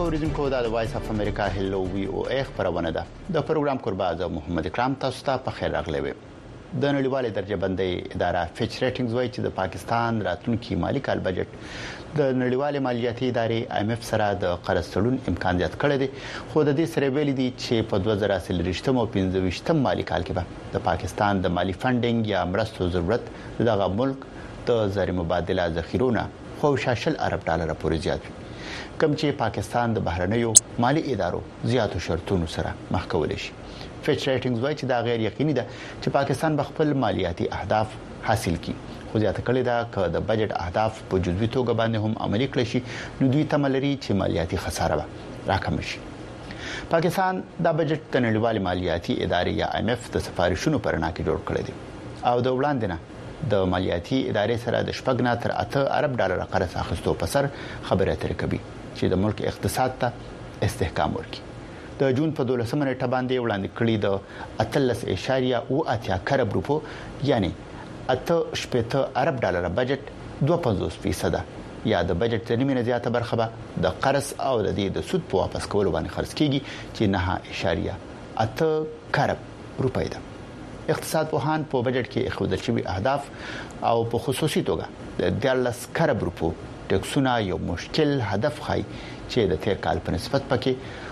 اوریدونکو د وایس اف امریکا هلو وی او ای خبرونه ده د پروګرام قرباز محمد اکرام تاسو ته په خیر راغلی وي د نړیوالې درجه بندۍ اداره فچ ریټینګز وایي چې د پاکستان راتلونکي مالی کال بجټ د نړیوالې مالیاتي ادارې IMF سره د قرض تړون امکان زیات کړی دی خو د دې سره ویلي دي چې په 2023 او 25 مالی کال کې به د پاکستان د مالی فنډینګ یا مرستو ضرورت دغه ملک د زر مبادله ذخیرونه خو 6 ارب ډالر پورې زیات وي کوم چې پاکستان د بهرنیو مالی ادارو زیاتو شرطونو سره مخ کول شي فچ ریټینګز وایي چې دا غیر یقیني ده چې پاکستان به خپل مالیاتي اهداف حاصل کړي خو زیاته کړي دا چې د بجټ اهداف په جزوي توګه باندې هم عملي کړي شي نو دوی تملري چې مالیاتي خساره به راکم شي پاکستان دا بجټ د نړیوالې مالیاتي ادارې یا IMF د سفارښونو پرنا کې جوړ کړی دی او د وړاندې نه د مالیاتي ادارې سره د شپږ نه تر 8 ارب ډالر قرض اخیستو په سر خبره اترې کوي چې د ملک اقتصاد ته استحکام ورکړي د جون په 12 نیټه باندې وړاندې کړي د 13.8 کروڑ روپو یعنی 8 ارب ډالر بجټ 2.50% یا د بجټ د نیمه زیاته برخه به د قرض او د سود په واپس کولو باندې خرڅ کیږي چې 9.8 کروڑ روپۍ ده اقتصاد پوهان په بجټ کې اخودل شوی اهداف او په خصوصي توګه د 10 کروڑ روپو ټکسونه یو مشکل هدف خای چې د تیر کال په نسبت پکې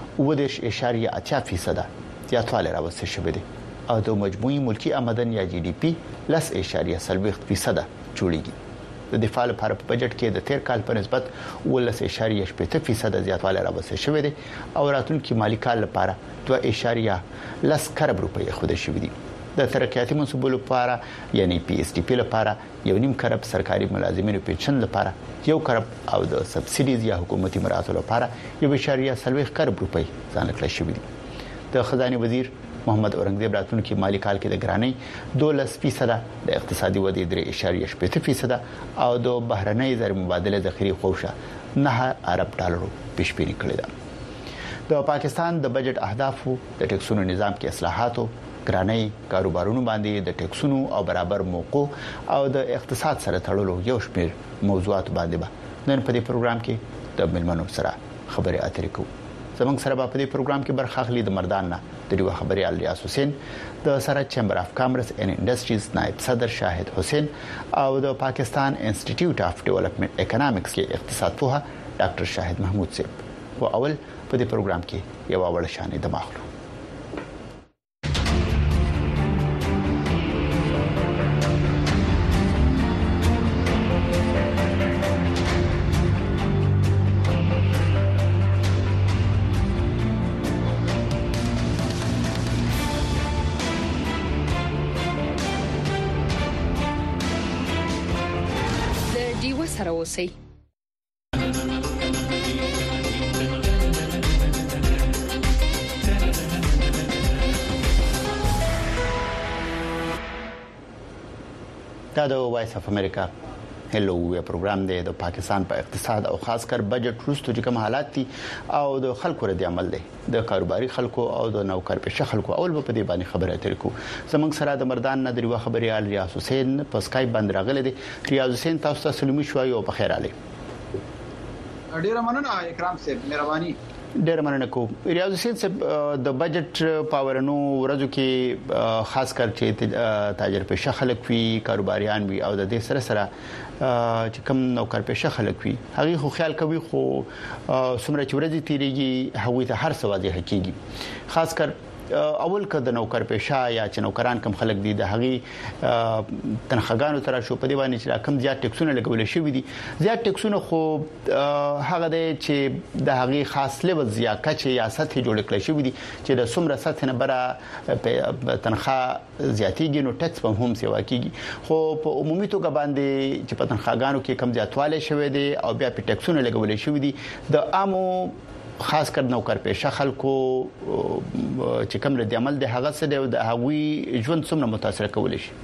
9.8% زیاتوالی راوستل شوی دی او د مجموعي ملکی آمدن یا GDP 10.3% جوړیږي د دفاع لپاره په بجټ کې د تیر کال په نسبت 10.8% زیاتوالی راوستل شوی دی او راتلونکي مالی کال لپاره 2.10 کروڑ روپۍ خوده شوی دی د ترقیاتي منصوبو لپاره یعنی PSDP لپاره 1.5 کروڑ سرکاري ملازمینو پنشن لپاره 1 کروڑ او د سبسایډیز یا حکومتي مراتب لپاره 1.40 کروڑ روپۍ ځان کړی شوی دی د خزانه وزیر محمد اورنګزیب راتلونکي مالی کال کې د ګرانۍ 12% د اقتصادي ودې 3.8% او د بهرنۍ زر مبادله ذخیره خوښه 9 ارب ډالر پیشبینی کړې ده د پاکستان د بجټ اهدافو د ټیکسونو نظام کې اصلاحاتو ګرانۍ کاروبارونو باندې د ټیکسونو او برابر موقع او د اقتصاد سره تړلو یو شمېر موضوعات باندې نن په دې پروګرام کې د ملمنو سره خبرې اترې کوو زمونږ سره په دې پروګرام کې برخه اخلي د مردان نه د ډیو خبري ریاض حسین د سره چیمبر اف کامرس اینڈ انډستریز نائب صدر شاهد حسین او د پاکستان انسټیټیوټ اف ډیولپمنٹ اکونومکس کې اقتصاد پوها ډاکټر شاهد محمود صاحب او اول په دې پروګرام کې یو اول شانې د ماخلو سره اوسئ دا د وایس اف امریکا هلو وی پروګرام دی د پاکستان په اقتصاد او خاص کر بجټ وروسته چې کوم حالات دي او د خلکو ردی عمل دی د کاروباري خلکو او د نوکر پیشه خلکو اول په دې باندې خبره اترې کو زمونږ سره د مردان نه دریو خبري ریاض حسین په سکایپ باندې راغلی دی ریاض حسین تاسو ته سلامي شوي او په خیر علي ډیر مننه اکرام صاحب مهرباني ډیر مننه کوم ریاض حسین صاحب د بجټ پاورنو ورځو کې خاص کر چې تاجر پیشه خلک وی کاروباریان وی او د دې سره چې کوم نوکر پیشه خلک وی هغه خو خیال کوي خو سمره چې ورځي تیریږي هغه ته هر څه واضح کیږي خاص کر اول کده نوکر پیشه یا چې نوکران کم خلک دي د هغه تنخواګانو تر شو په دی باندې چې کم زیات ټیکسونه لګول شوی دي زیات ټیکسونه خو هغه دی چې د هغه خاص لیول زیاکه چې یا سطح جوړ کړی شوی دي چې د سمره سطح نه بره تنخوا زیاتیږي نو ټیکس په هم سیوا کیږي خو په عمومي توګه باندې چې په تنخواګانو کې کم زیاتواله شوی دي او بیا په ټیکسونه لګول شوی دي د عامو خاص کر نوکر پیشه خلکو چې کوم ردی عمل د هغه سره د هغوی ژوند څومره متاثر کول شي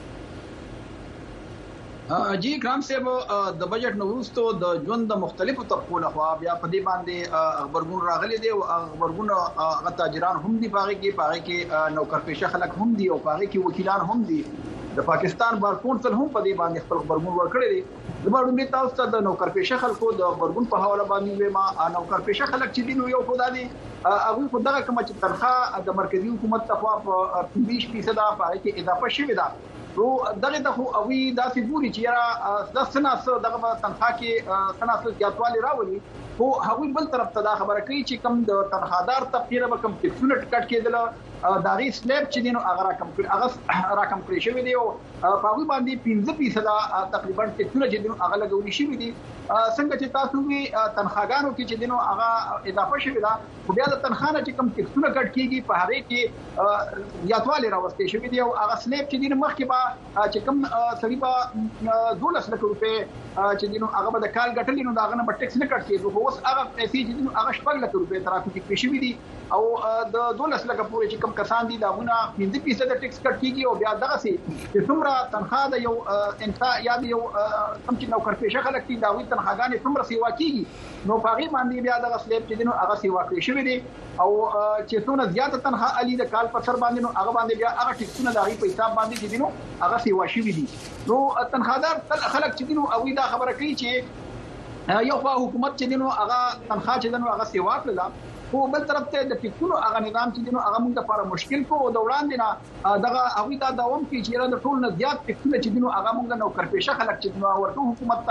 جی کرام صاحب د بجټ نو وروسته د ژوند د مختلفو طبقو لخوا بیا په دې باندې خبرګون راغلي دي او خبرګون هغه تاجران هم دي پاره کې نوکر پیشه خلک هم دي او پاره کې وکیلان هم دي د پاکستان بار کونسل هم په دې باندې خپل خبرګون ورکړی دی د باندې تاسو ته د نوکرپېشه خلکو د خبرګون په حواله باندې ما نوکرپېشه خلک چې دین یو خدای دی هغه خو دغه کوم چې تنخواه د مرکزی حکومت ته په 20% په کې اضافه شوې ده نو دغه د خو اوی داسې ګوري چې را د سناسو دغه تنخواه کې سناسو زیاتوالی راولي خو هغه بل طرف ته دا خبره کوي چې کم د تنخوادار طبقه به کم ټیکسونه ټکټ کېدل دا غي سلیب چې دینو هغه راکم کړی شوی دی او په هغه باندې 15% تقریبا ټیکسونه چې دینو هغه لګولي شوی دي څنګه چې تاسو وی تنخواګانو کې چې دینو هغه اضافه شوی دا خو بیا د تنخواه چې کم ټیکسونه کټ کیږي په هغه کې زیاتوالی راوستي شوی دی او هغه سلیب چې دینو مخکې به چې کم تقریبا 12 لک روپے چې دینو هغه به د کال ګټلې نو دا غنه په ټیکس نه کټ کیږي اوس هغه پیسې چې دینو هغه 14 لک روپے ترافیک کې شوی دي او د 12 لک پورې چې کم کسان دي داونه 15% ټیکس کټ کیږي او بیا دغه سي چې څومره تنخواه د یو انسان یا یو کم چې نوکرپېشه خلک دي دا وي تنخواګانې څومره سیوا کیږي نو په هغه باندې بیا دغه سلیب چې دینو هغه سیوا کړی شوی دي او چې څونه زیاته تنخواه علي د کال په سر باندې نو هغه باندې بیا هغه ټیکسونه د هغه په حساب باندې چې دینو هغه سیوا شوی دي نو تنخوادار خلک چې دینو او دا خبره کوي چې یو خو حکومت چې دینو هغه تنخواه چې دینو هغه سیوا کړل خو بل طرف ته د ټیکسونو هغه نظام چې دینو هغه موږ لپاره مشکل کو د وړاندې نه دغه هغه دا دوام کوي چې د ټول نه زیات ټیکسونه چې دینو هغه موږ نو کرپېشه خلک چې دینو ورته حکومت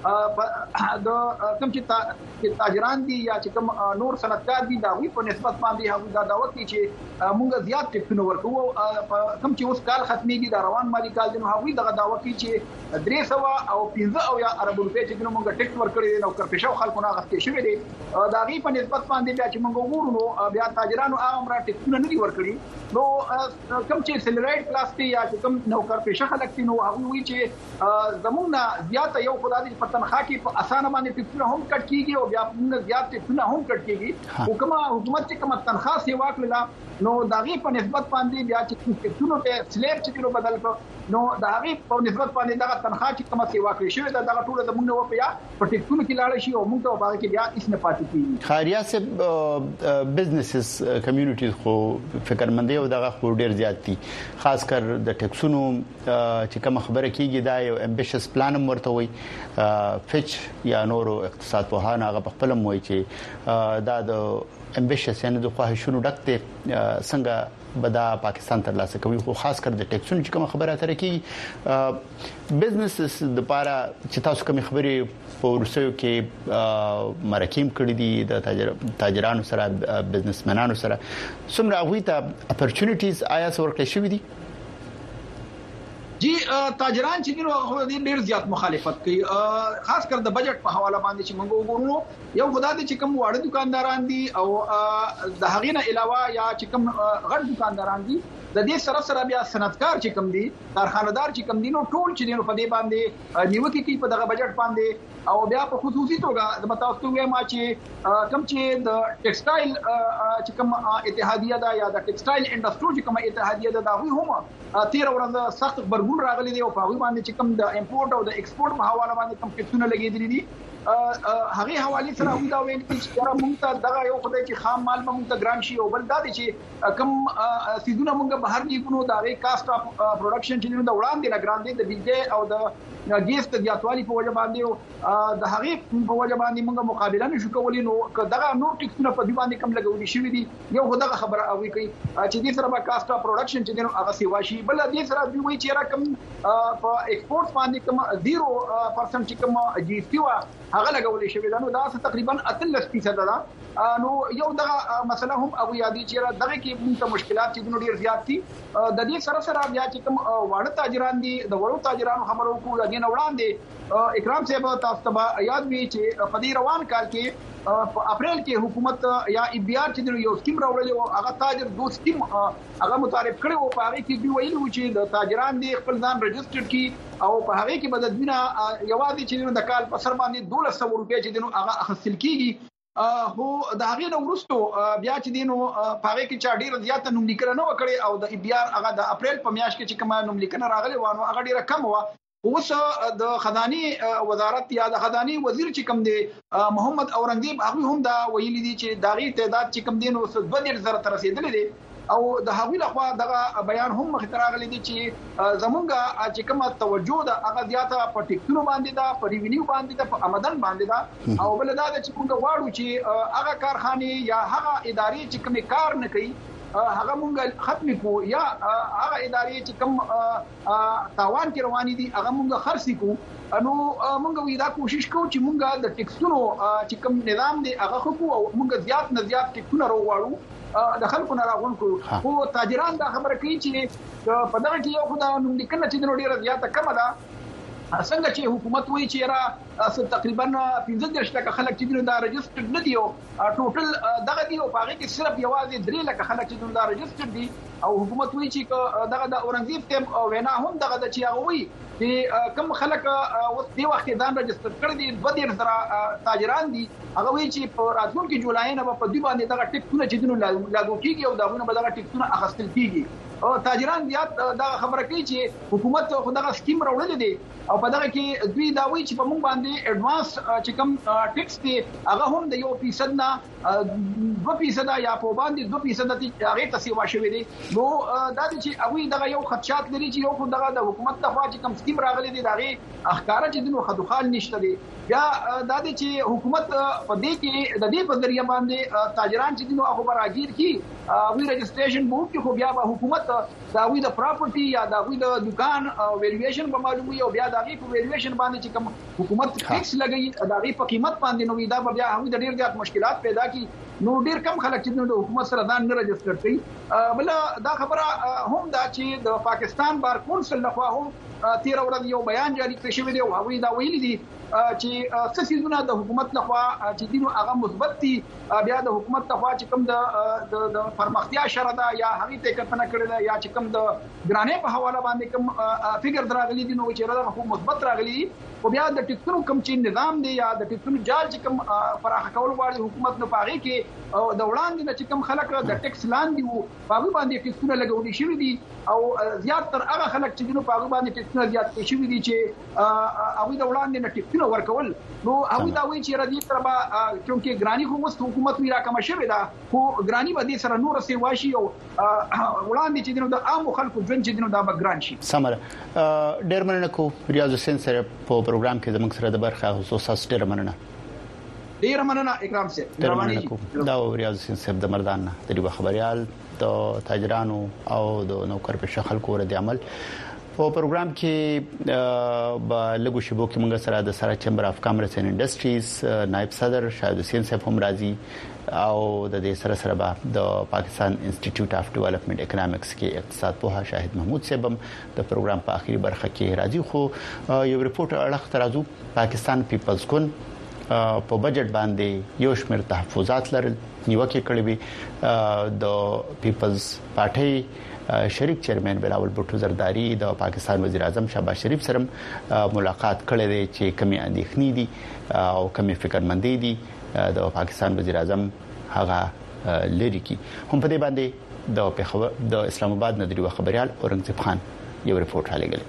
ته د کوم چې تاجران دي یا چې کوم نور صنعتکار دي دا وی په نسبت باندې هغه دا دعوت کوي چې موږ زیات ټیکسونه ورکو کوم چې اوس کال ختميږي د روان مالي کال دینو هغه دغه دعوت کوي چې 300 او 15 او یا ارب روپے چې دینو موږ ټیکس ورکړي نو کرپېشه خلکو نه غوښتي شوی دي دا غي په نسبت باندې بیا چې موږ وګورو بیا تاجرانو هغه ټیکسونه نه دي ورکړي نو کوم چې سیلریډ کلاس ته یا چې کوم نوکرپېشه خلک دي نو هغه وی چې زمونږ زیات یو خدای دې په تنخواه کې په اسانه باندې ټیکسونه هم کټ کیږي او بیا موږ زیات ټیکسونه هم کټ کیږي حکومت چې کوم تنخواه سیوا کړل نو داغي په نسبت باندې بیا چې ټیکسونه ته سلیب چې کړو بدل کړ نو داغي په نسبت باندې دا تنخواه چې کوم سیوا کړی شوی دا ټول د موږ په یا په ټیکسونه کې لاړ شي او موږ ته باندې کې بیا هیڅ نه پاتې کیږي خاریا سے بزنسز کمیونټیز خو فکرمندي او دغه خو ډیر زیات دي خاص کر د ټیکسونو چې کوم خبره کیږي دا یو امبیشس پلان مرته وي فچ یا نورو اقتصاد په هانه هغه خپل موي چې دا د امبیشس یعنی د خواهشونو ډکته څنګه بدا پاکستان تر لاسه کوي خو خاص کر د ټیکسونو چې کوم خبره اتره کی بزنسز د لپاره چې تاسو کوم خبرې په ورسېو کې مرکیم کړی دي د تاجرانو سره بزنسمنانو سره څومره غوي ته اپورتونټیز آیا ورکړل شوې دي جی تاجران چې دغه ډیر زیات مخالفت کوي خاص کر د بجټ په حواله باندې چې موږ وګورو یو خدای چې کوم واړه دکانداران دي او د هغې نه علاوه یا چې کوم غټ دکانداران دي د دې سره بیا صنعتکار چې کوم دي کارخانه‌دار چې کوم دي نو ټول چې دینو په دې باندې نیوکه کوي په دغه بجټ باندې او بیا په خصوصي توګه د متاسو ما چې کوم چې د ټیکسټایل چې کوم اتحادیه ده یا د ټیکسټایل انډستری چې کوم اتحادیه ده دا هم 13 ورځې سخت برګون راغلي دي او په هغه باندې چې کوم د امپورټ او د ایکسپورټ په حواله باندې کوم ټیکسونه لګیدلي دي هغه حواله سره وی دا ویل چې موږ ته دغه یو خدای چې خام مال به موږ ته ګران شي او بل دا دي چې کوم سیدونه موږ بهر دی کو دا غي کاست اف پروډکشن چې نو د وړاندې نه ګران دي د بيځه او د ګیس ته زیاتوالی په وجه باندې د هغه په وجه باندې موږ مقابله نشو کولای نو دغه نور ټیکسونه په دې باندې کم لګولي شوی دي یو دغه خبره او کوي چې دې سره به کاست اف پروډکشن چې نو هغه سیوا شي بل دې سره دوی وایي چې رقم په ایکسپورټ باندې کوم 0% چې کوم جی اس ټي وا هغه لګولې شوی دا نو دا تقریبا 83% ده نو یو دغه مسله هم او یادي چې دغه کې موږ مشکلات چې ډیر زیات دي د دې سره بیا چې کوم واړه تاجران دي د وړو تاجرانو خبرو کو د دې وړاندې اکرام صاحب تاسو ته یاد وی چې په دې روان کال کې په اپریل کې حکومت یا ای بي آر چې یو سکیم راوړل او هغه تاجر دوه سکیم هغه متعارف کړي او په هغه کې دی ویلو چې د تاجران دي خپل ځان ريجستره کړي او په هغه کې بددینه یوازې چې د کال په سر باندې 1200 روپیا چې دنو هغه اخیستل کیږي هو د هغه نو ورستو بیا چې دینو پاره کې چا ډیر زیات نوم لیکنه نه وکړي او د ای بي آر هغه د اپریل په میاشت کې چې کوم نوم لیکنه راغلي وانه هغه ډیره کم و اوس د خزاني وزارت یا د خزاني وزیر چې کوم دی محمد اورنګزیب هغه هم دا ویلي دي چې داغي تعداد چې کوم دین اوس 2000 تر رسیدلې دي او د هغوی لخوا دغه بیان هم مخ ته راغلی دی چې زمونږه چې کومه توجه ده هغه زیاته په ټیکسونو باندې ده، په ریوینیو باندې ده، په آمدن باندې ده، او بل دا چې موږ غواړو چې هغه کارخانه یا هغه ادارې چې کوم کار نه کوي هغه مونږ ختم کو، یا هغه ادارې چې کوم تاوان کې روانې دي هغه مونږ خرڅ کو. نو مونږ وی دا کوشش کوو چې مونږ د ټیکسونو چې کوم نظام دی هغه خو او مونږ زیات نه زیات ټیکسونه راوړو د خلکو نه راغون کو. خو تاجران دا خبره کوي چې په دغه کې یو خدای نوم لیکنه چې د ډیره زیاته کم ده، څنګه چې حکومت وایي چې را تقریبا 15 خلک چې دا رجسټرډ نه دي او ټوټل دغه دی او باغې کې صرف یوازې 3 لک خلک چې دا رجسټرډ دي، او حکومت وایي چې دغه د اورنګزیب ته وینا هم دغه د چې هغه وایي چې کم خلک اوس دی وخت ځان رجسټر کړی دي 2 تاجران دي، هغه وایي چې په راتلونکي جولای نه په دې باندې دغه ټیکسونه چې دنو لاګو کیږي او دغه به دغه ټیکسونه اخیستل کیږي. او تاجران زیات دا خبره کوي چې حکومت خو دغه سکیم راوړل دي او په دغه کې دوی دا وایي چې په موږ باندې اډوانس چې کوم ټیکس دی هغه هم د 1% نه 2% یا په باندې 2% هغه تسویه شوی دی. نو دا چې هغه دغه یو خدشات لري چې یو خو دغه د حکومت د خوا چې کوم سکیم راغلي دي دغه اخکار چې دنو خدوخال نشته دي، یا دا چې حکومت په دې کې د دې په ذریعہ باندې تاجران چې دنو هغه راګیر کی وی رجسټریشن بو کې خو بیا به حکومت دا وی د پراپرټي یا دا وی د دکان ویلیویشن به معلومي او بیا دا غي په ویلیویشن باندې چې کوم حکومت ټیکس لګي دا غي په قیمت باندې نو دا بیا هغه د ډیر زیات مشکلات پیدا کی. نو ډیر کم خلک چې د حکومت سره ځان نه رجسټر کوي. بل دا خبره هم دا چې د پاکستان بار کونسل لخوا هم 13 ورځې یو بیان جاری کړی شوی دی او هغه دا ویلي دي چې څه د حکومت لخوا چې دینو هغه مثبت دي، بیا د حکومت لخوا چې کوم د پرمختیا شرط یا هغه ته کتنه کړل یا چې کوم د ګرانې په حواله باندې کوم فګر دراغلي دي نو چې راغله خو مثبت راغلي، او بیا د ټیکسونو کوم چې نظام دی یا د ټیکسونو جال چې کوم پراخه کول غواړي حکومت نو پاغي کې د وړاندې چې کوم خلک د ټیکس لاندې وو هغه باندې ټیکسونه لګولي شوی دي، او زیات تر هغه خلک چې دینو پاغي باندې ټیکسونه زیات شوی دي چې هغه د وړاندې نه ټیکسونه ورکول. نو هغه دا وایي چې ردی تربا چې ګرانی خو مست حکومت میرا کم شوی دا خو ګرانی به دې سره نور سي واشي او وړاندې چې دینو د عام خلکو ژوند چې دینو دا بګران شي. سمره ډېر مننه کو ریاض حسین سره په پروګرام کې زموږ سره د برخه خصوصا ډېر مننه. ډېر مننه اکرام صاحب. دا ریاض حسین صاحب د مردان د ریو خبريال د تاجرانو او د نوکر په خلکو ور دي عمل په پروګرام کې لګو شبو کې موږ سره د سره چمبر اف کامرس اینڈ انډستریز نائب صدر شاهد حسین صاحب هم راځي او د دې سره به د پاکستان انسټیټیوټ اف ډیولپمنٹ اکونومکس کې اقتصاد پوها شاهد محمود صاحب هم د پروګرام په اخیری برخه کې راځي. خو یو ریپورت اړه ترازو پاکستان پیپلز ګوند په بجټ باندې یو شمېر تحفظات لرل نیوکه کړې وي. د پیپلز پارټي شریک چیرمن بلاول بوټو زرداری د پاکستان وزیر اعظم شهباز شریف سره ملاقات کړې ده چې کمی اندېښنې دي او کمی فکرمندۍ دي د پاکستان وزیر اعظم هغه لري کی. هم په دې باندې د اسلام آباد ندري خبريال اورنګزیب خان یو ریپورت راغلی.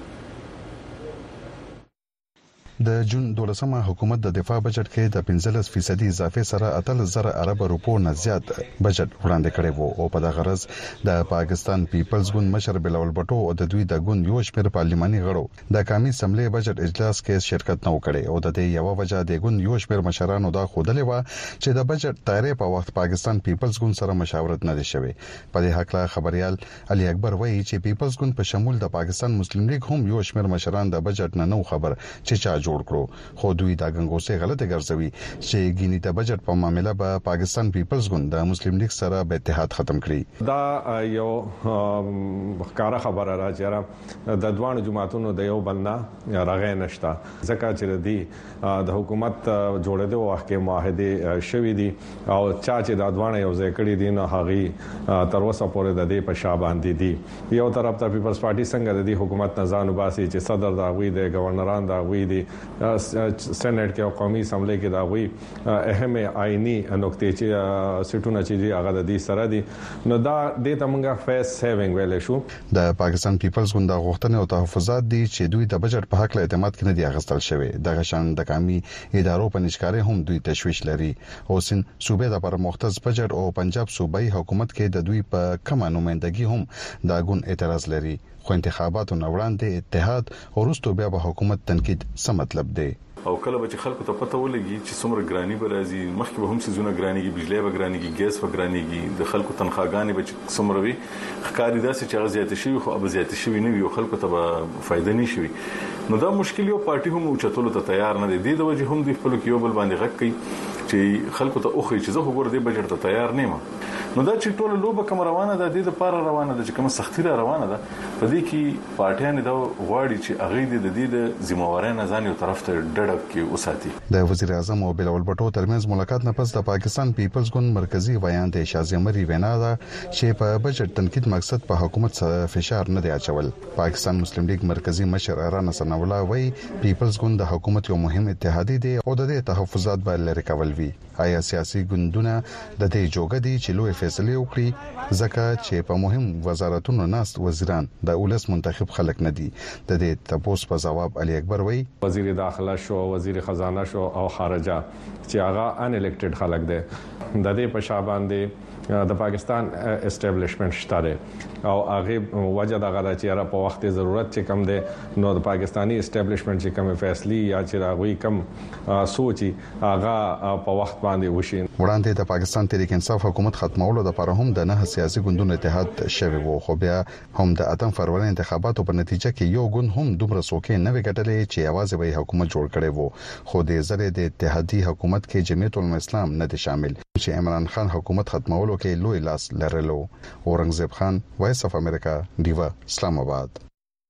د جون 12مه حکومت د دفاع بجټ کې د 15% اضافه سره 8000 ارب روپو نه زیات بجټ وړاندې کړی وو او په دغه غرض د پاکستان پیپلز ګوند مشر بلاول بټو او د دوی د ګوند یو شمېر پارلماني غړو د قومي اسمبلی بجټ اجلاس کې شرکت نه وکړي او د دې یو وجه د ګوند یو شمېر مشرانو دا خودلې و چې د بجټ تیارې په وخت پاکستان پیپلز ګوند سره مشاورت نه دي شوی. په دې حق لا خبريال علي اکبر وایي چې پیپلز ګوند په شمول د پاکستان مسلم لیگ هم یو شمېر مشران د بجټ نه نو خبر چې چا جوړ کړو، خو دوی دا ګنګوسه غلطه ګرځوي چې ګینی د بجټ په معاملې به پاکستان پیپلز ګوند د مسلم لیگ سره به اتحاد ختم کړي. دا یو ښکارا خبره راځي د دوه جماعتونو د یو بلنا راغې نشتا ځکه چې د حکومت جوړېدو وخت کې معاهده شوې دي او چې د دوه یو ځای کړي دي نه هغه تر اوسه پورې د دې په شابه باندې دي. یو طرف ته پیپلز پارټي څنګه د حکومت نزان وباسي چې صدر دا غوي د گورنران دا غوي دي سېنات کې او قومي اسمبلی کې دا وی اهم آئینی نقطې چې سټونه چې هغه د دې سره دي نو دا د تمنګ فیس سیوینګ ویل شو د پاکستان پیپلز ګوند غوښتنې او تحفظات دي چې دوی د بجټ په حق له اعتماد کې نه دي اغستل شوی د غشان د قومي ادارو په نشکاري هم دوی تشويش لري او سن صوبې د پر مختص بجټ او پنجاب صوبایي حکومت کې د دوی په کمه نمائندګي هم دا ګوند اعتراض لري خو انتخاباتو وړاندې اتحاد او وروسته بیا به حکومت تنقید څه مطلب دی او کله به خلکو ته پته ولګي چې څومره ګرانی به راځي مخکې به هم سيزونه ګرانيږي بجلی به ګرانيږي ګیس به ګرانيږي د خلکو تنخواګانې به څومره وي ښکاری داسې چې هغه زیات شي خو به زیات شي نه وي او خلکو ته به فائدہ نه شي نو دا مشکل یو پارټي هم اوچتلو ته تیار نه دي د وجه هم د خپل یو بل باندې غږ کوي چې خلکو ته اوخی چې زه وګور دې بجټ ته تیار نه یم نو دا چې ټول لوبه کوم روانه ده د لپاره روانه ده چې کوم سختي روانه ده په دې کې پارټیان دا غواړي چې هغه د دې د ذمہوارۍ نه ځان یو طرف ته ډډ کې وساتي د وزیر اعظم او بلاول بټو ترمنځ ملاقات نه پس د پاکستان پیپلز ګوند مرکزی بیان د شازیه مری وینا ده چې په بجټ تنقید مقصد په حکومت سره فشار نه دی اچول پاکستان مسلم لیگ مرکزی مشر رانا سنا الله وای پیپلز ګوند د حکومت یو مهم اتحادی دی او د تحفظات به لري کول وی آیا سیاسي ګوندونه د دې جوګه دي چې لوی فیصله وکړي ځکه چې په مهم وزارتونو ناست وزیران د اولس منتخب خلک نه دي د دې تاسو په جواب علي اکبر وای وزیر داخله شو وزیر خزانه شو او خارجه چې هغه ان الیکټډ خلک دي د دې په شابان دي د پاکستان اسټابلیشمنت شته او هغه وجه د غلا چې را په وخت ضرورت چې کم دي نو د پاکستانی اسټابلیشمنت چې کوم فیصله یا چې راغوي کم سوچي هغه په وخت باندې وشي وړاندې د پاکستان تحریک انصاف حکومت ختمولو لپاره هم د نه سیاسي ګوندونو اتحاد شوی وو خو بیا هم د اتم فروری انتخاباتو په نتیجه کې یو ګوند هم دومره سوکې نه وګټلې چې आवाज به حکومت جوړ کړي وو خو د زره د اتحادی حکومت کې جمعیت الاسلام نه دي شامل چې عمران خان حکومت ختمولو کې لوی لاس لرلو اورنګزیب خان وایس اف امریکا دیوا اسلام آباد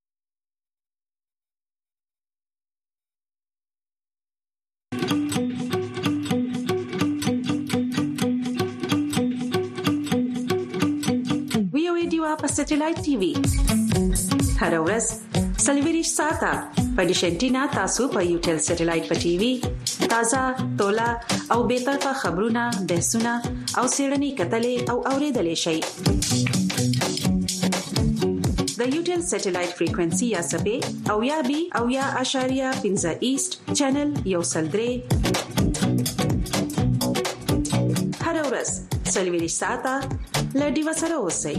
دیوا په سټلایټ ټي وي هر ورځ سلویریش ساته په ډیشنټینا تاسو په یوټل سټلایټ په ټي وي تازه تولا او به طرفه خبرونه بحثونه او سیړنی کتلې او اوریدلې شي د یوټل سټلایټ فریکوئنسي یا سبې او یا بي او یا اشاریه 15 ایست چینل یو سلدري هر ورځ سلویریش ساته لډي وسره اوسئ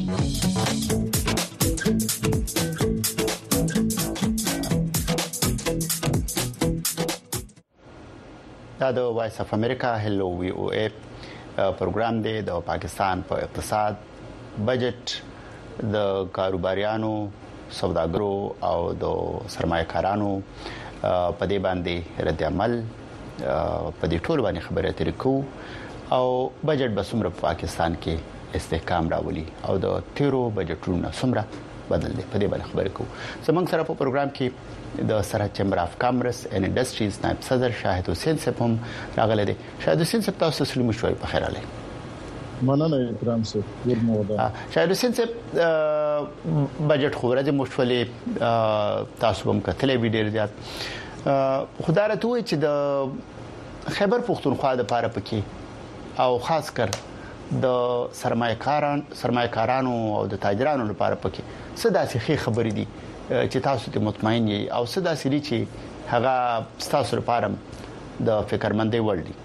دا د وایس اف امریکا هلو وی او ای پروګرام دی د پاکستان په اقتصاد بجټ د کاروباریانو سوداګرو او د سرمایه‌کارانو په دې باندې رد عمل په دې ټول باندې خبرې اترې کو او بجټ به څومره په پاکستان کې استحکام راولي او د تیرو بجټونو څومره بدل دي په دې باندې خبرې کوو زمونږ سره په پروګرام کې د سرحد چیمبر اف کامرس اینڈ انډستریز نائب صدر شاهد حسین صاحب هم راغلي دي شاهد حسین صاحب تاسو سره مشورې په خیر علي مننه اکرام صاحب ورموده شاهد حسین صاحب بجټ خبره مشولې تاسو هم کتلې ویډیو زیات خدای راته وي چې د خیبر پختونخوا د پاره پکې او خاص کر د سرمایه‌کارانو او د تاجرانو لپاره پکې څه داسې خبرې دي چې تاسو ته مطمئن یې او څه داسې دي چې هغه تاسو لپاره د فکرمندۍ وړ دي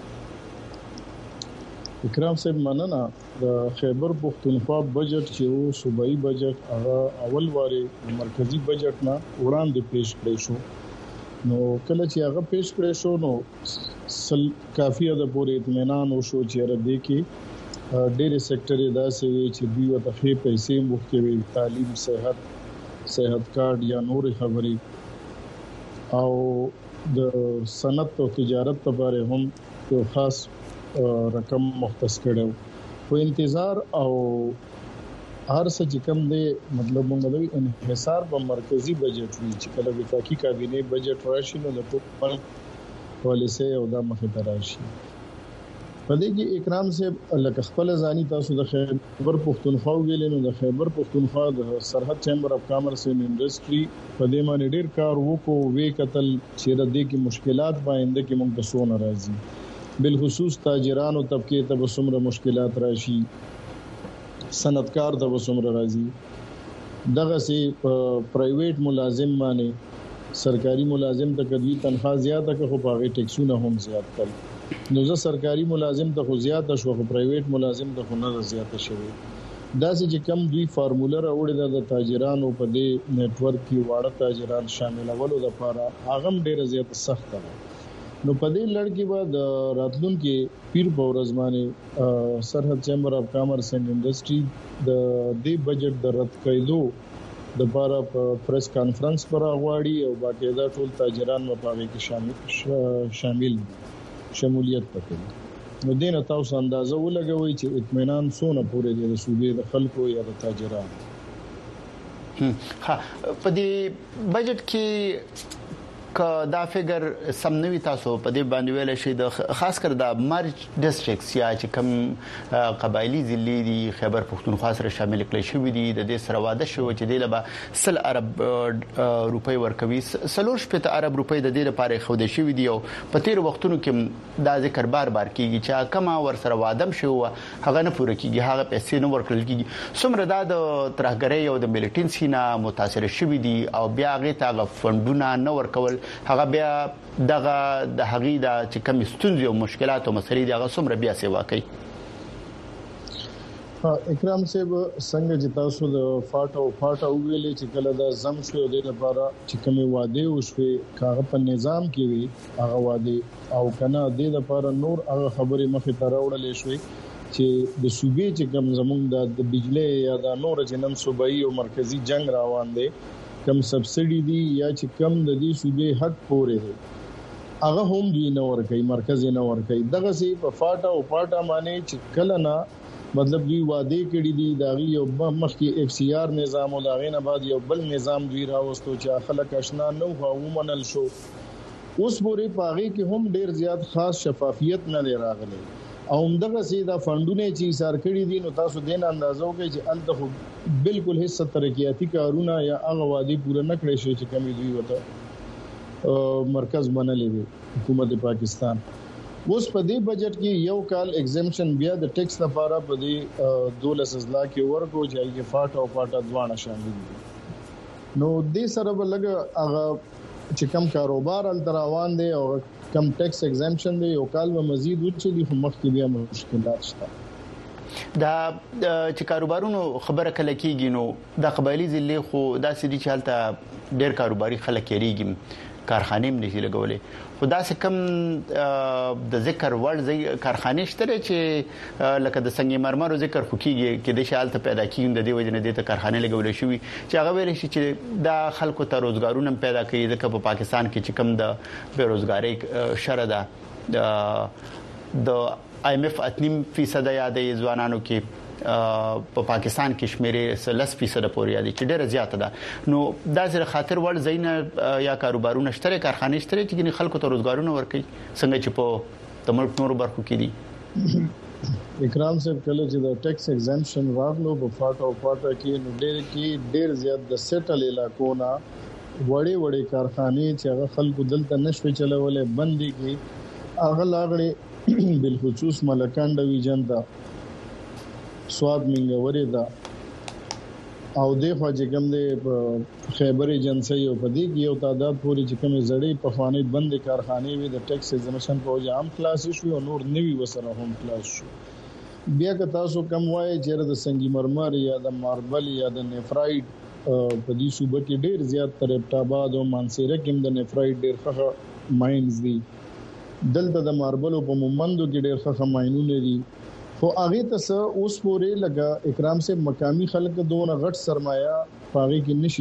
اکرام صاحب مننه د خیبر پختونخوا بجټ چې او صوبایي بجټ هغه اول واره مرکزی بجټ نه وړاندې پیش کړی شو نو کله چې هغه پیش کړی شو نو کافي د پورې اطمینان او شو چې ردی کې ډېر سېکټر داسې وي چې دوی ته پیسې مخکوي تعلیم صحت کارت یا نور خبري او د صنعت او تجارت لپاره هم یو خاص رقم مختص کړو په انتظار او هر څه چې کوم دی مطلب موږ د انحصار په مرکزی بجټ وی چې کله وفاقي کابینه بجټ راشي نو د ټول پالیسي او د مخه راشي پدې کې اکرام صاحب لکه خپل ځاني تاسو د خیبر پختونخوا ویلې نو د خیبر پختونخوا د سرحد چیمبر اف کامرس اینڈ انډستری په دې باندې ډېر کار وکړو وې قتل چې د دې کې مشکلات باندې کې موږ د سونه راځي بالخصوص تاجرانو طبقه ته وسمره مشکلات راشي صنعتکار ته وسمره راځي دغه سي پرایویټ ملازم باندې سرکاري ملازم ته کدوې تنخواه زیاته که خو پاغه ټیکسونه هم زیات کړ نو زه سرکاري ملازم ته خو زیاته شو خو پرایویټ ملازم ته خو نه زیاته شوی دا چې کم دوی فارموله راوړي د تاجرانو په دې نت ورک کې واړه تاجران شاملولو د لپاره هغه ډیره زیات سخت ده نو په دې لړ کې بعد راتلونکو پیر بورزمانه سرحد چیمبر اف کامرس اینڈ انډستری د دې بجټ د رد کېدو د لپاره په پریس کانفرنس پر اغواړي او باقاعده ټول تاجران په هغه کې شامل شمولیت پکې نو دینه تاسو اندازه ولګوي چې اطمینان سونه پورې د صوبې د خلکو یا د تاجرانو ها په دې بجټ کې که دا فګر سمنوي تاسو په دې باندې ویل شي د خاص کر د مرج ډیسټریکټس یا چې کوم قبایلی ضلع دي خیبر پختونخوا سره شامل کړي شوی دي د دې سره واده شو چې د لبا سل عرب روپی ورکوي سلور شپته عرب روپی د دې لپاره خوده شوی دي او په تیر وختونو کې دا ذکر بار کیږي چې کما ور سره وادم شو هغه نه پوره کیږي هغه پیسې نه ورکړل کیږي څومره دا د ترهګرۍ او د ملیټنسي نه متاثر شوی دي او بیا هغه ته فندونه نه ورکول هغه بیا دغه د هغې د چې کوم ستونزې او مشکلات او مسلې دغه څومره بیا سیوا کوي اکرام صاحب څنګه چې تاسو د فاټا ویلې چې کله دا زم شو د لپاره چې کومه واده وشوي کاغه په نظام کې وي هغه واده او کنه د لپاره نور هغه خبرې مخې ته راوړلې شوې چې د صوبې چې کوم زمونږ د بجلی یا د نور جنم صوبایي او مرکزی جنگ روان دي کم سبسيډي دي یا چې کم د دې صوبې حق پورې دي هغه هم دوی نه ورکي مرکز نه ورکي دغه سي په فاټا او پاټا باندې چې کله نه مطلب دوی واده کړی دي داغي یو مخکې اف سی آر نظام او داغې نه بعد یو بل نظام دوی راوستو چې خلک آشنا نه وو منل شو اوس پورې پاغي کې هم ډیر زیات خاص شفافیت نه راغلی او همدغه سیدا فندونه چې سار کړی دي نو تاسو دین اندازو کې چې الته بالکل هیڅ ترقیاتی کارونه یا هغه وادي پوره نه کړی شي چې کمی دوی وته مرکز بنلې وي حکومت پاکستان اوس په دې بجټ کې یو کال ایگزمپشن بیا د ټیکس لپاره په دې 12,000 کې ورکو چې فاټ او پاټا دوانه شامل دي نو دې سره بلګ هغه چې کم کاروبار ال روان دي او کم ټیکس ایگزمپشن دی او کال به مزید وچې دي خو مخکې بیا مشکلات شته دا چې کاروبارونو خبره کله کیږي نو د قبایلی ضلع خو دا سړي چې حالت ډېر کاروباري خلک یریږي کارخانې هم نشي لګولې خو دا څه کم د ذکر ورځ کارخانې شته چې لکه د سنگ مرمرو ذکر خو کیږي کې د شالت پیدا کیږي د دې وجه نه د کارخانې لګولې شوې چې هغه ویل شي چې دا خلکو ته روزګارونه پیدا کوي ځکه په پاکستان کې چې کم د بیروزګاری شره ده د IMF 8% یادې ځوانانو کې په پاکستان کې شمیرې 10% پورې یادې چې ډېر زیات ده نو دا زره خاطر ول زین یا کاروبارونه شته کارخانې شته چې خلکو ته روزګارونه ورکړي څنګه چې په د ملک نور برخو کې دي اکرام صاحب کله چې د ټیکس ایگزمپشن راغلو په فاټا او پاټا کې ډېر زیات د سیټل علاقو نه وړې کارخانې چې هغه خلکو دلته نشوي چلولې بندي کې هغه لاغړي بالخصوص ملکانډ ویجن دا سواد منګوري دا او د خواجه کوم د خیبر ایجنسی او په دې کې یو تعداد پوری چې کوم زړې پخوانی بند کارخانې وي د ټیکس ایگزمپشن په عام کلاس شو او نور نوي وسره هم کلاس شو بیا که تاسو کم وای چې د سنگي مرمر یا د ماربل یا د نیفرایډ په دې صوبه کې ډیر زیات تر ابتاباد او مانسیره کې د نیفرایډ ډیر ښه ماینز دي دلته د ماربل په مومندو کې ډیر ښه ماینونه دي خو هغه ته اوس پورې لگا اکرام سے مقامی خلک دونه غټ سرمایا پاغي کې نشي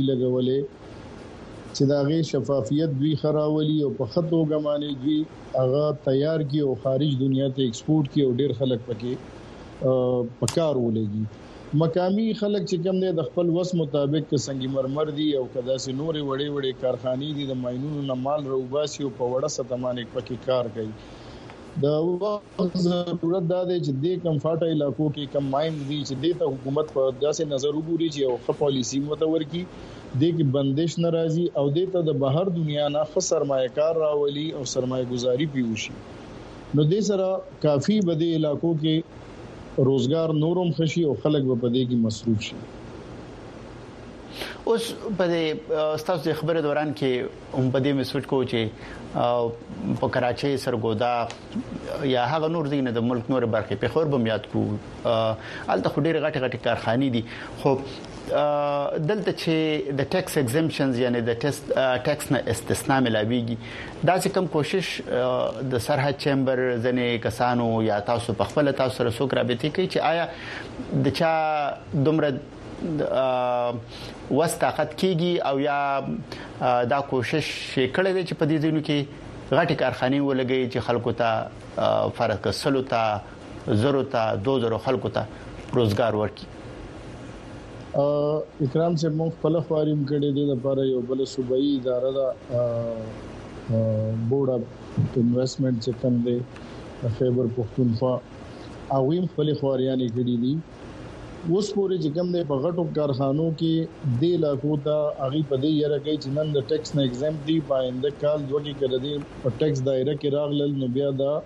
لګولې چې داغه شفافیت دوی خراولي او په خطو غماني دوی هغه تیار کی او خارج دنیا ته ایکسپورټ کی او ډیر خلک پکې پکار ولېږي مقامی خلک چې کوم نه د خپل وس مطابق کې سنگي مرمر دي او کدا سي نورې وړې کارخانې دي د ماینونو نه مال روباسي او په وړه ستمانه پکې کار کوي د وخت ضرورت دا دی چې د کم فاټا علاقو کې کم ماین دي چې د حکومت په داسې نظر وګوري چې یو ښه پالیسی متور کی د کې بندش ناراضي او د ته د بهر دنیا نه ښه سرمایه‌کار راولي او سرمایه گذاري پیوشي نو د سره کافی بده علاقو کې روزګار نورم خشي او خلک په دې کې مصروف شي. اوس په ستاسو د خبرو دوران کې هم په دې مسوټ کو چې په کراچۍ سرګودا یا هغه نور دینه د ملک نور برخې په خور بمیات کو الته خډيره غټه کارخانې دي خو دلته چې د ټیکس ایگزمپشنز یعنی د ټیکس نه استثناء ملاويږي دا چې کوم کوشش د سرحد چیمبر ځنې کسانو یا تاسو په خپل تاسو سره څوک رابطه کوي چې آیا د چا دومره واستاقت کیږي او یا دا کوشش کړي دي چې په دې ځینو کې غټي کارخانې ولګي چې خلکو ته فرق سلو ته زرو ته 2000 خلکو ته روزګار ورکړي. اکرام سے مخ په لخواریم کړي دي لپاره یو بل صوبایي اداره دا بورډ اف انویسټمنټ چې کوم دی خیبر پختونخوا اویم په لخواریان کړي دي اوس پورې چې کوم دی په غټو کارخانو کې د علاقو ته اغي په دې یره کې چې نن د ټیکس نه ایگزمپټ دي پاینده کال دوه کې کړی دي په ټیکس دایره کې راغلل نو بیا دا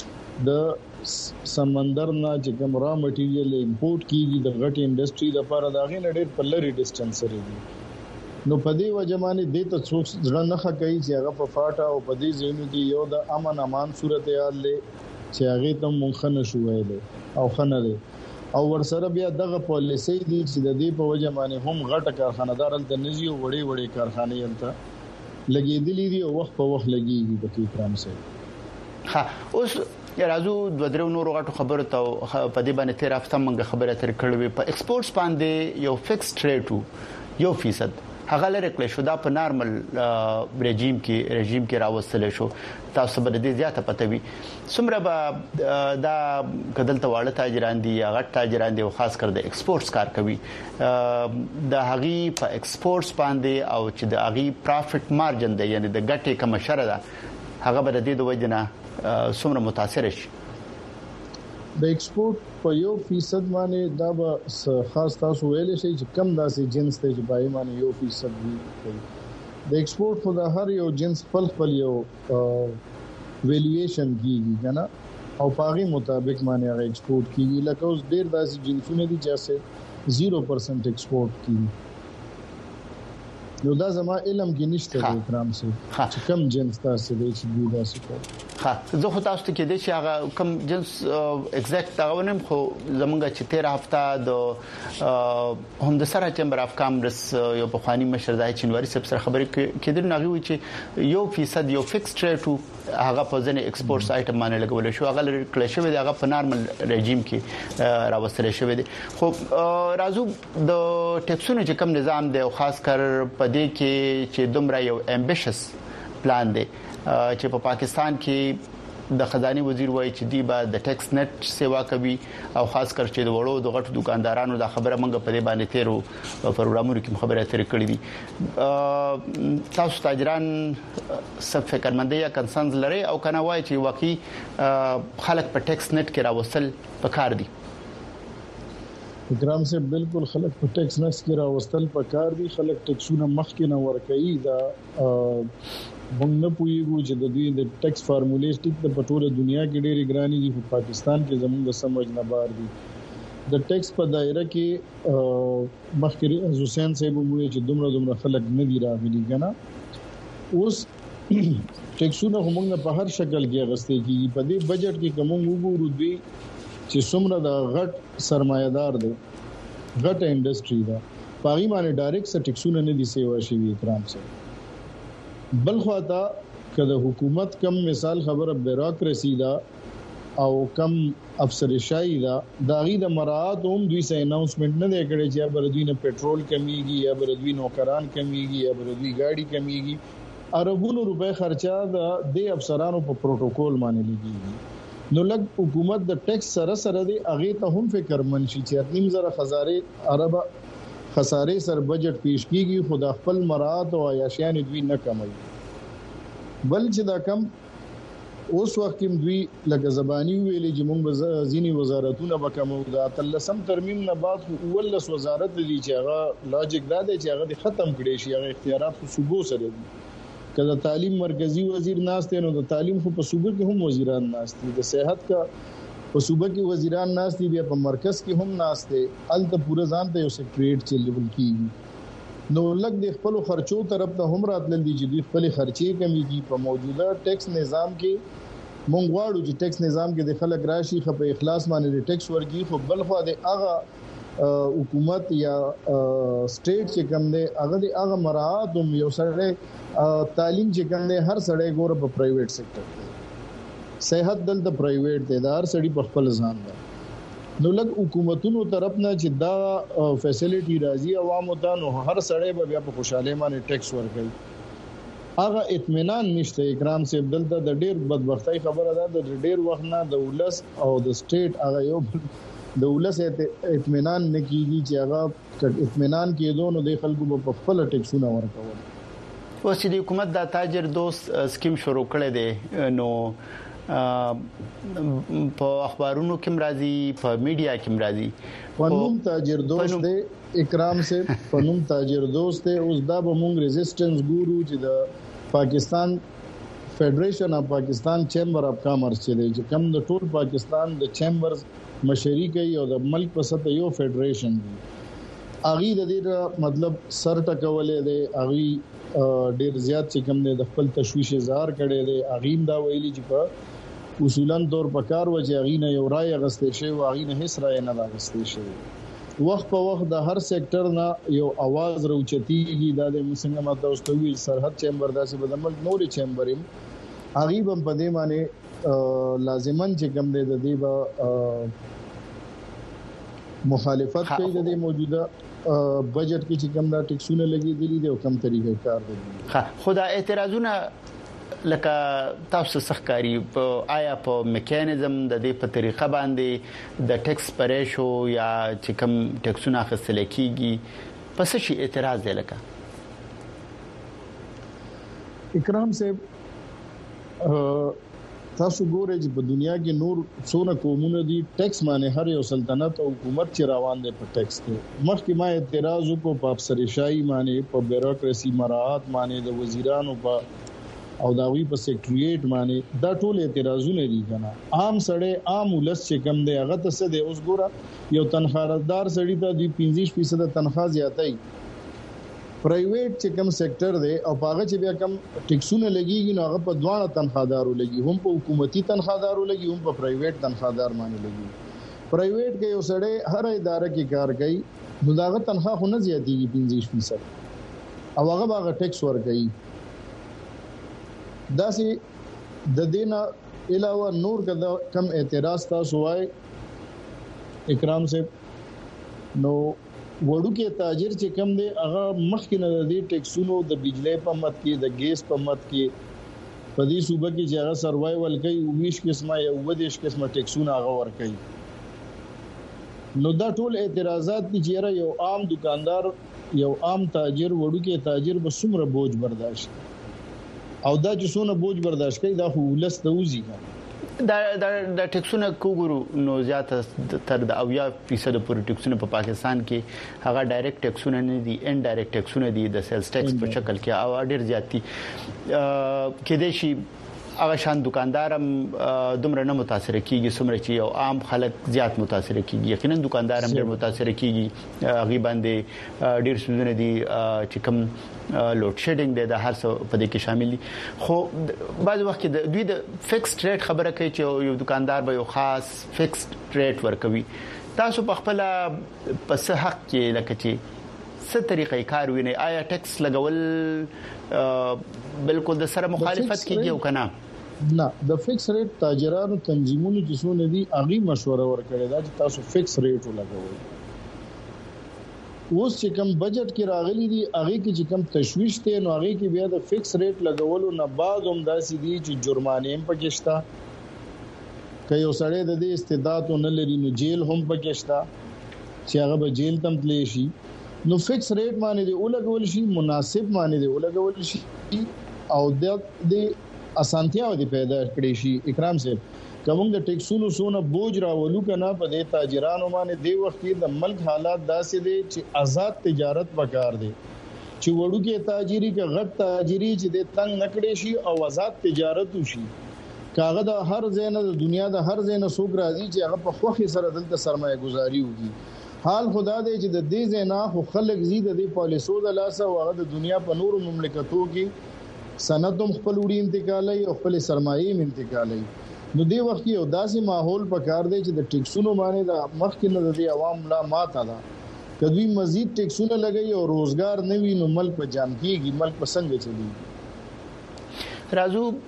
د سمندر نه چې کوم را مټیریل امپورټ کیږي د غټ انډستری لپاره دا غي نړۍ په لری ډیسټنس لري نو په دې وجمانه د ته څوک ځړ نه کوي چې هغه په فاټا او په دې ځینو کې یو د امن امان صورتحال لې چې هغه ته مونږ نه شوې او خنه لري او ورسره بیا دغه پالیسي دي چې د دې په وجه باندې هم غټه کارخانه‌دار د نزي وړي وړي کارخانې انته لګېدلې دي او وخت په وخت لګيږي د اکرام سره. ها اوس راځو د درو نورو غټو خبرو ته په دې باندې تیر هفته موږ خبره تر کړې په ایکسپورټس باندې یو فکسډ ریټ 1% هغه لري کله شو دا په نارمل رژیم کې راوستل شو تاسو به دې زیاته پته وي څومره به دا کدلته واړه تاجران دي یا غټ تاجران دي او خاص کر د ایکسپورټس کار کوي د هغي په ایکسپورټس باندې او چې د هغي پروفټ مارجن دی یعنی د ګټې کوم شره ده هغه به د دې وجنه څومره متاثر شي. د ایکسپورټ په 1% باندې دا به خاص تاسو ویلې شي چې کم داسې جنس ته چې پای باندې 1% وي د ایکسپورټ خو د هر یو جنس خپل یو ویلیویشن کیږي کنه او پاغي مطابق باندې هغه ایکسپورټ کیږي لکه اوس ډیر داسې جنسونه دي چې 0% ایکسپورټ کیږي نو دا زما علم کې نشته د اکرام سره چې کم جنس تاسو دې چې دی داسې کوي. ها زه خو تاسو ته کې دې چې هغه کم جنس ایگزیکټ دا ونیم خو زمونږ چې 13 هفته د هم د سره چمبر اف کامرس یو په خواني مشر دای چینواری سب سره خبرې کېدل نغوي چې 1% یو فکسډ ریټ هغه په ځنې ایکسپورټس آیټم باندې لګول شو هغه کله شوی دی هغه په نارمل رژیم کې راوستل شوی دی خو راځو د ټیکسونو چې کوم نظام دی او خاص کر په دې کې چې دومره یو امبیشس پلان دی چې په پاکستان کې د خزانه وزیر وایي چې دی به د ټیکس نت سیوا کوي او خاص کر چې د وړو د غټو دکاندارانو د خبره منګه په دې باندې تیرو پروګرامونو کې خبره ترې کړې دي تاسو تاجران سب فکرمندي یا کنسنز لري او کنه وایي چې واقعي خلک په ټیکس نت کې راوصل پکار دي. اکرام سے بالکل خلک په ټیکس نس کې راوستل پکار دي خلک ټیکسونه مخکې نه ورکوي دا موږ نه پوهیږو چې د دوی د ټیکس فارمولیسټیک د پټوله دنیا کې ډېری ګرانی دي په پاکستان کې زموږ سمجھ نه بار دي د ټیکس په دایره کې مخکې حسین صاحب وایي چې دومره خلک نه دي راغلي کنه اوس ټیکسونه هم په هر شکل کې غستې کیږي په دې بجټ کې کوم وګورو دوی چې څومره د غټ سرمایدار دی غټ انډستری دا پاغي باندې ډایرکټ س ټیکسونه نه دي سیوا شي اکرام سره بل خواته کله حکومت کم مثال خبره بیروکراسي دا او کم افسرشای دا داغي د مراعات هم دوی سه اناونسمنت نه کړي چې بر دوی نه پټرول کمیږي یا بر دوی نوکران کمیږي یا بر دوی گاډي کمیږي اربونو روپے خرچا د افسرانو په پروتوکول باندې لګيږي نو لګ حکومت د ټیکس سره سره دی اغه ته هم فکر منشي چې 3000 ارب خسارې سر بجټ پیش کیږي خدا خپل مراعات او عیاشیان دوی نه کموي بل چې دا کم اوس وخت کې دوی لکه زبانی ویلې چې موږ ځینی وزارتونه وکمو دا تلسم ترمیم نه بعد ولس وزارت دي چې هغه لاجیک دا دی چې هغه ختم کړي شي هغه اختیارات په صوبو سره دي کله تعلیم مرکزی وزیر ناشته نو د تعلیم خو په صوبو کې هم وزیران ناشته د صحت کا په صوبو کې وزیران ناشته بیا په مرکز کې هم ناشته الته پورا ځان ته یو سیکریټریټ چلیبل کیږي نو لګ د خپل خرچو طرف ته هم راتلل دي چې د خپل خرچې کمی کی په موجوده ټیکس نظام کې مونږ غواړو چې ټیکس نظام کې د خلک راشي خو په اخلاص باندې د ټیکس ورګي خو بل خو د هغه حکومت یا سټیټ چې کوم دی هغه د هغه مراعات هم یو سره تعلیم چې کوم دی هر سړی ګوره په پرایویټ سېکټر کې صحت دلته پرایویټ دی دا هر سړی په خپل ځان دی نو لګ حکومتونو طرف نه چې دا فیسیلیټي راځي عوامو ته نو هر سړی به بیا په خوشاله باندې ټیکس ورکوي هغه اطمینان نشته اکرام صاحب دلته د ډیر بدبختۍ خبره ده د ډیر وخت نه د ولس او د سټیټ هغه یو د ولس اطمینان نه کیږي چې هغه اطمینان کېدو نو د خلکو په خپل ټیکسونه ورکول اوس د حکومت د تاجر دوست سکیم شروع کړی دی نو په اخبارونو کې مرাজি په میډیا کې مرাজি فنوم تاجر دوست دی اکرام سے فنوم تاجر دوست دی اوس دا به مونږ ریزिस्टेंस ګورو چې د پاکستان فیډریشن اف پاکستان چیمبر اف کامرس چې کوم د ټول پاکستان د چیمبرز مشري کوي او د ملک په سطح یو فیډریشن دی اغي د دې مطلب سر ټکولې دی اغي ډیر زیات چې کوم د خپل تشویش اظهار کړي دی اغیم دا ویلي چې په اصولاً طور په کار وجه اغینه یو رائے غستې شي او اغینه هیڅ رائے نه غستې شي وخت په وخت د هر سېکټر نه یو आवाज راوچتيږي د څنګه ماته واستوي سرحد چیمبر داسې بدمل نوري چیمبریم اغیب هم په دې معنی لازمن چې کوم د دې با مخالفت کوي د دې موجوده بجټ کې چې کوم دا ټیکسونه لګیدلي دي او کوم طریقې کار دي خدا اعتراضونه لکه تاسو سخکاری په آیا په میکانیزم د دې په طریقه باندې د ټیکس پریشو یا چې کوم ټیکسونه اخیستل کیږي پس شي اعتراض دی لکه اکرام صاحب تاسو ګورئ چې په دنیا کې نور څونه قومونه دي ټیکس باندې هر یو سلطنت او حکومت چې روان دي په ټیکس کې مخکې ما اعتراض وکړ په افسرشاهي باندې په بیوروکراسي مراعات باندې د وزیرانو په او داوی په سیکریټریټ باندې دا ټول اعتراضونه دي کنه عام سړی عام ولس چې کم دی هغه ته څه دی اوس ګوره یو تنخواهدار سړی ته د 15% تنخواه زیاتای پرایویټ چې کم سېکټر دی او هغه چې بیا کم ټیکسونه لګیږي نو هغه په دوه تنخواهدارو لګي هم په حکومتي تنخواهدارو لګي هم په پرایویټ تنخواهدار باندې لګي پرایویټ کې یو سړی هر اداره کې کار کوي نو داغه تنخواه خو نه زیاتیږي 15% او هغه ټیکس ورکوي دا سي د دینه علاوه نور کم اعتراض تاسو وای اکرام سے نو وړو کې تاجر چې کم دی هغه مخکې نه د ټیکسونو د بجلی په مت کې د ګیس په مت کې په دې صوبه کې چې هغه سروایوال کوي 19 قسمه یا 19 قسمه ټیکسونه هغه ور کوي نو دا ټول اعتراضات دي چې یو عام دکاندار یو عام تاجر وړو کې تاجر به څومره بوج برداشت او دا چې څونه بوج برداشت کوي دا خو ولس ته وزي دا ټیکسونه کوګورو نو زیاته تر د 80% پورې ټیکسونه په پاکستان کې هغه ډایرکټ ټیکسونه نه دي ان ډایرکټ ټیکسونه دي د سیلز ټیکس په شکل کې او ډیر زیاتی کې دي شي هغه شان دکاندارم دومره نه متاثر کیږي څومره چې یو عام خلک زیات متاثر کیږي یقینا دکاندارم ډیر متاثر کیږي هغه باندې ډیر سوزونه دي چې کوم لوډ شیډینګ د هر څه په دې کې شامل دي خو بعض وخت د دوی د فکسډ ریټ خبره کوي چې یو دکاندار به یو خاص فکسډ ریټ ورکوي تاسو په خپل پس حق کې لکه چې څه طریقې کار ویني آیا ټیکس لګول بالکل د سره مخالفت کیږي او کنه نه د فکس ریټ تاجرانو تنظیمونو چې څونه دي اغي مشوره ورکړي دا چې تاسو فکس ریټ ولګوي اوس چې کوم بجټ کې راغلي دي اغي کې چې کوم تشويش ته نو اغي کې بیا د فکس ریټ لګولو نه بعد هم داسې دي چې جرمانه هم پکښتا که یو سړی د دې استعداد نه لري نو جیل هم پکښتا چې هغه به جیل تم تللی شي نو فکس ریټ باندې دی ولګول شي مناسب باندې دی ولګول شي او د اسانتیا ودی پیدا کړی شي اکرام صاحب کوم د ټیکسونو سونه بوج راولو کنه په دې تاجرانو باندې د وخت د ملک حالات داسې دي چې آزاد تجارت وکړ دي چې وړو کې تاجری کې غټ تاجری چې د تنگ نکړې شي او آزاد تجارت وشي کاغه د هر ځای نه د دنیا د هر ځای نه سوق راځي چې هغه په خوخي سره دلته سرمایه گزاري وکړي حال خدا دې چې د دې ځای نه خو خلک زیاده د پالیسو د لاسه او هغه د دنیا په نورو مملکتو کې سندوم خپل وړي انتقالي او خپل سرمایي انتقالي نو دې وخت کې یو داسې ماحول پکار دی چې د ټیکسونو باندې د مخکې نه د عوام لا ماته ده کدی مزید ټیکسونه لګي او روزګار نه وي نو ملک په جام کېږي ملک په څنګه چلی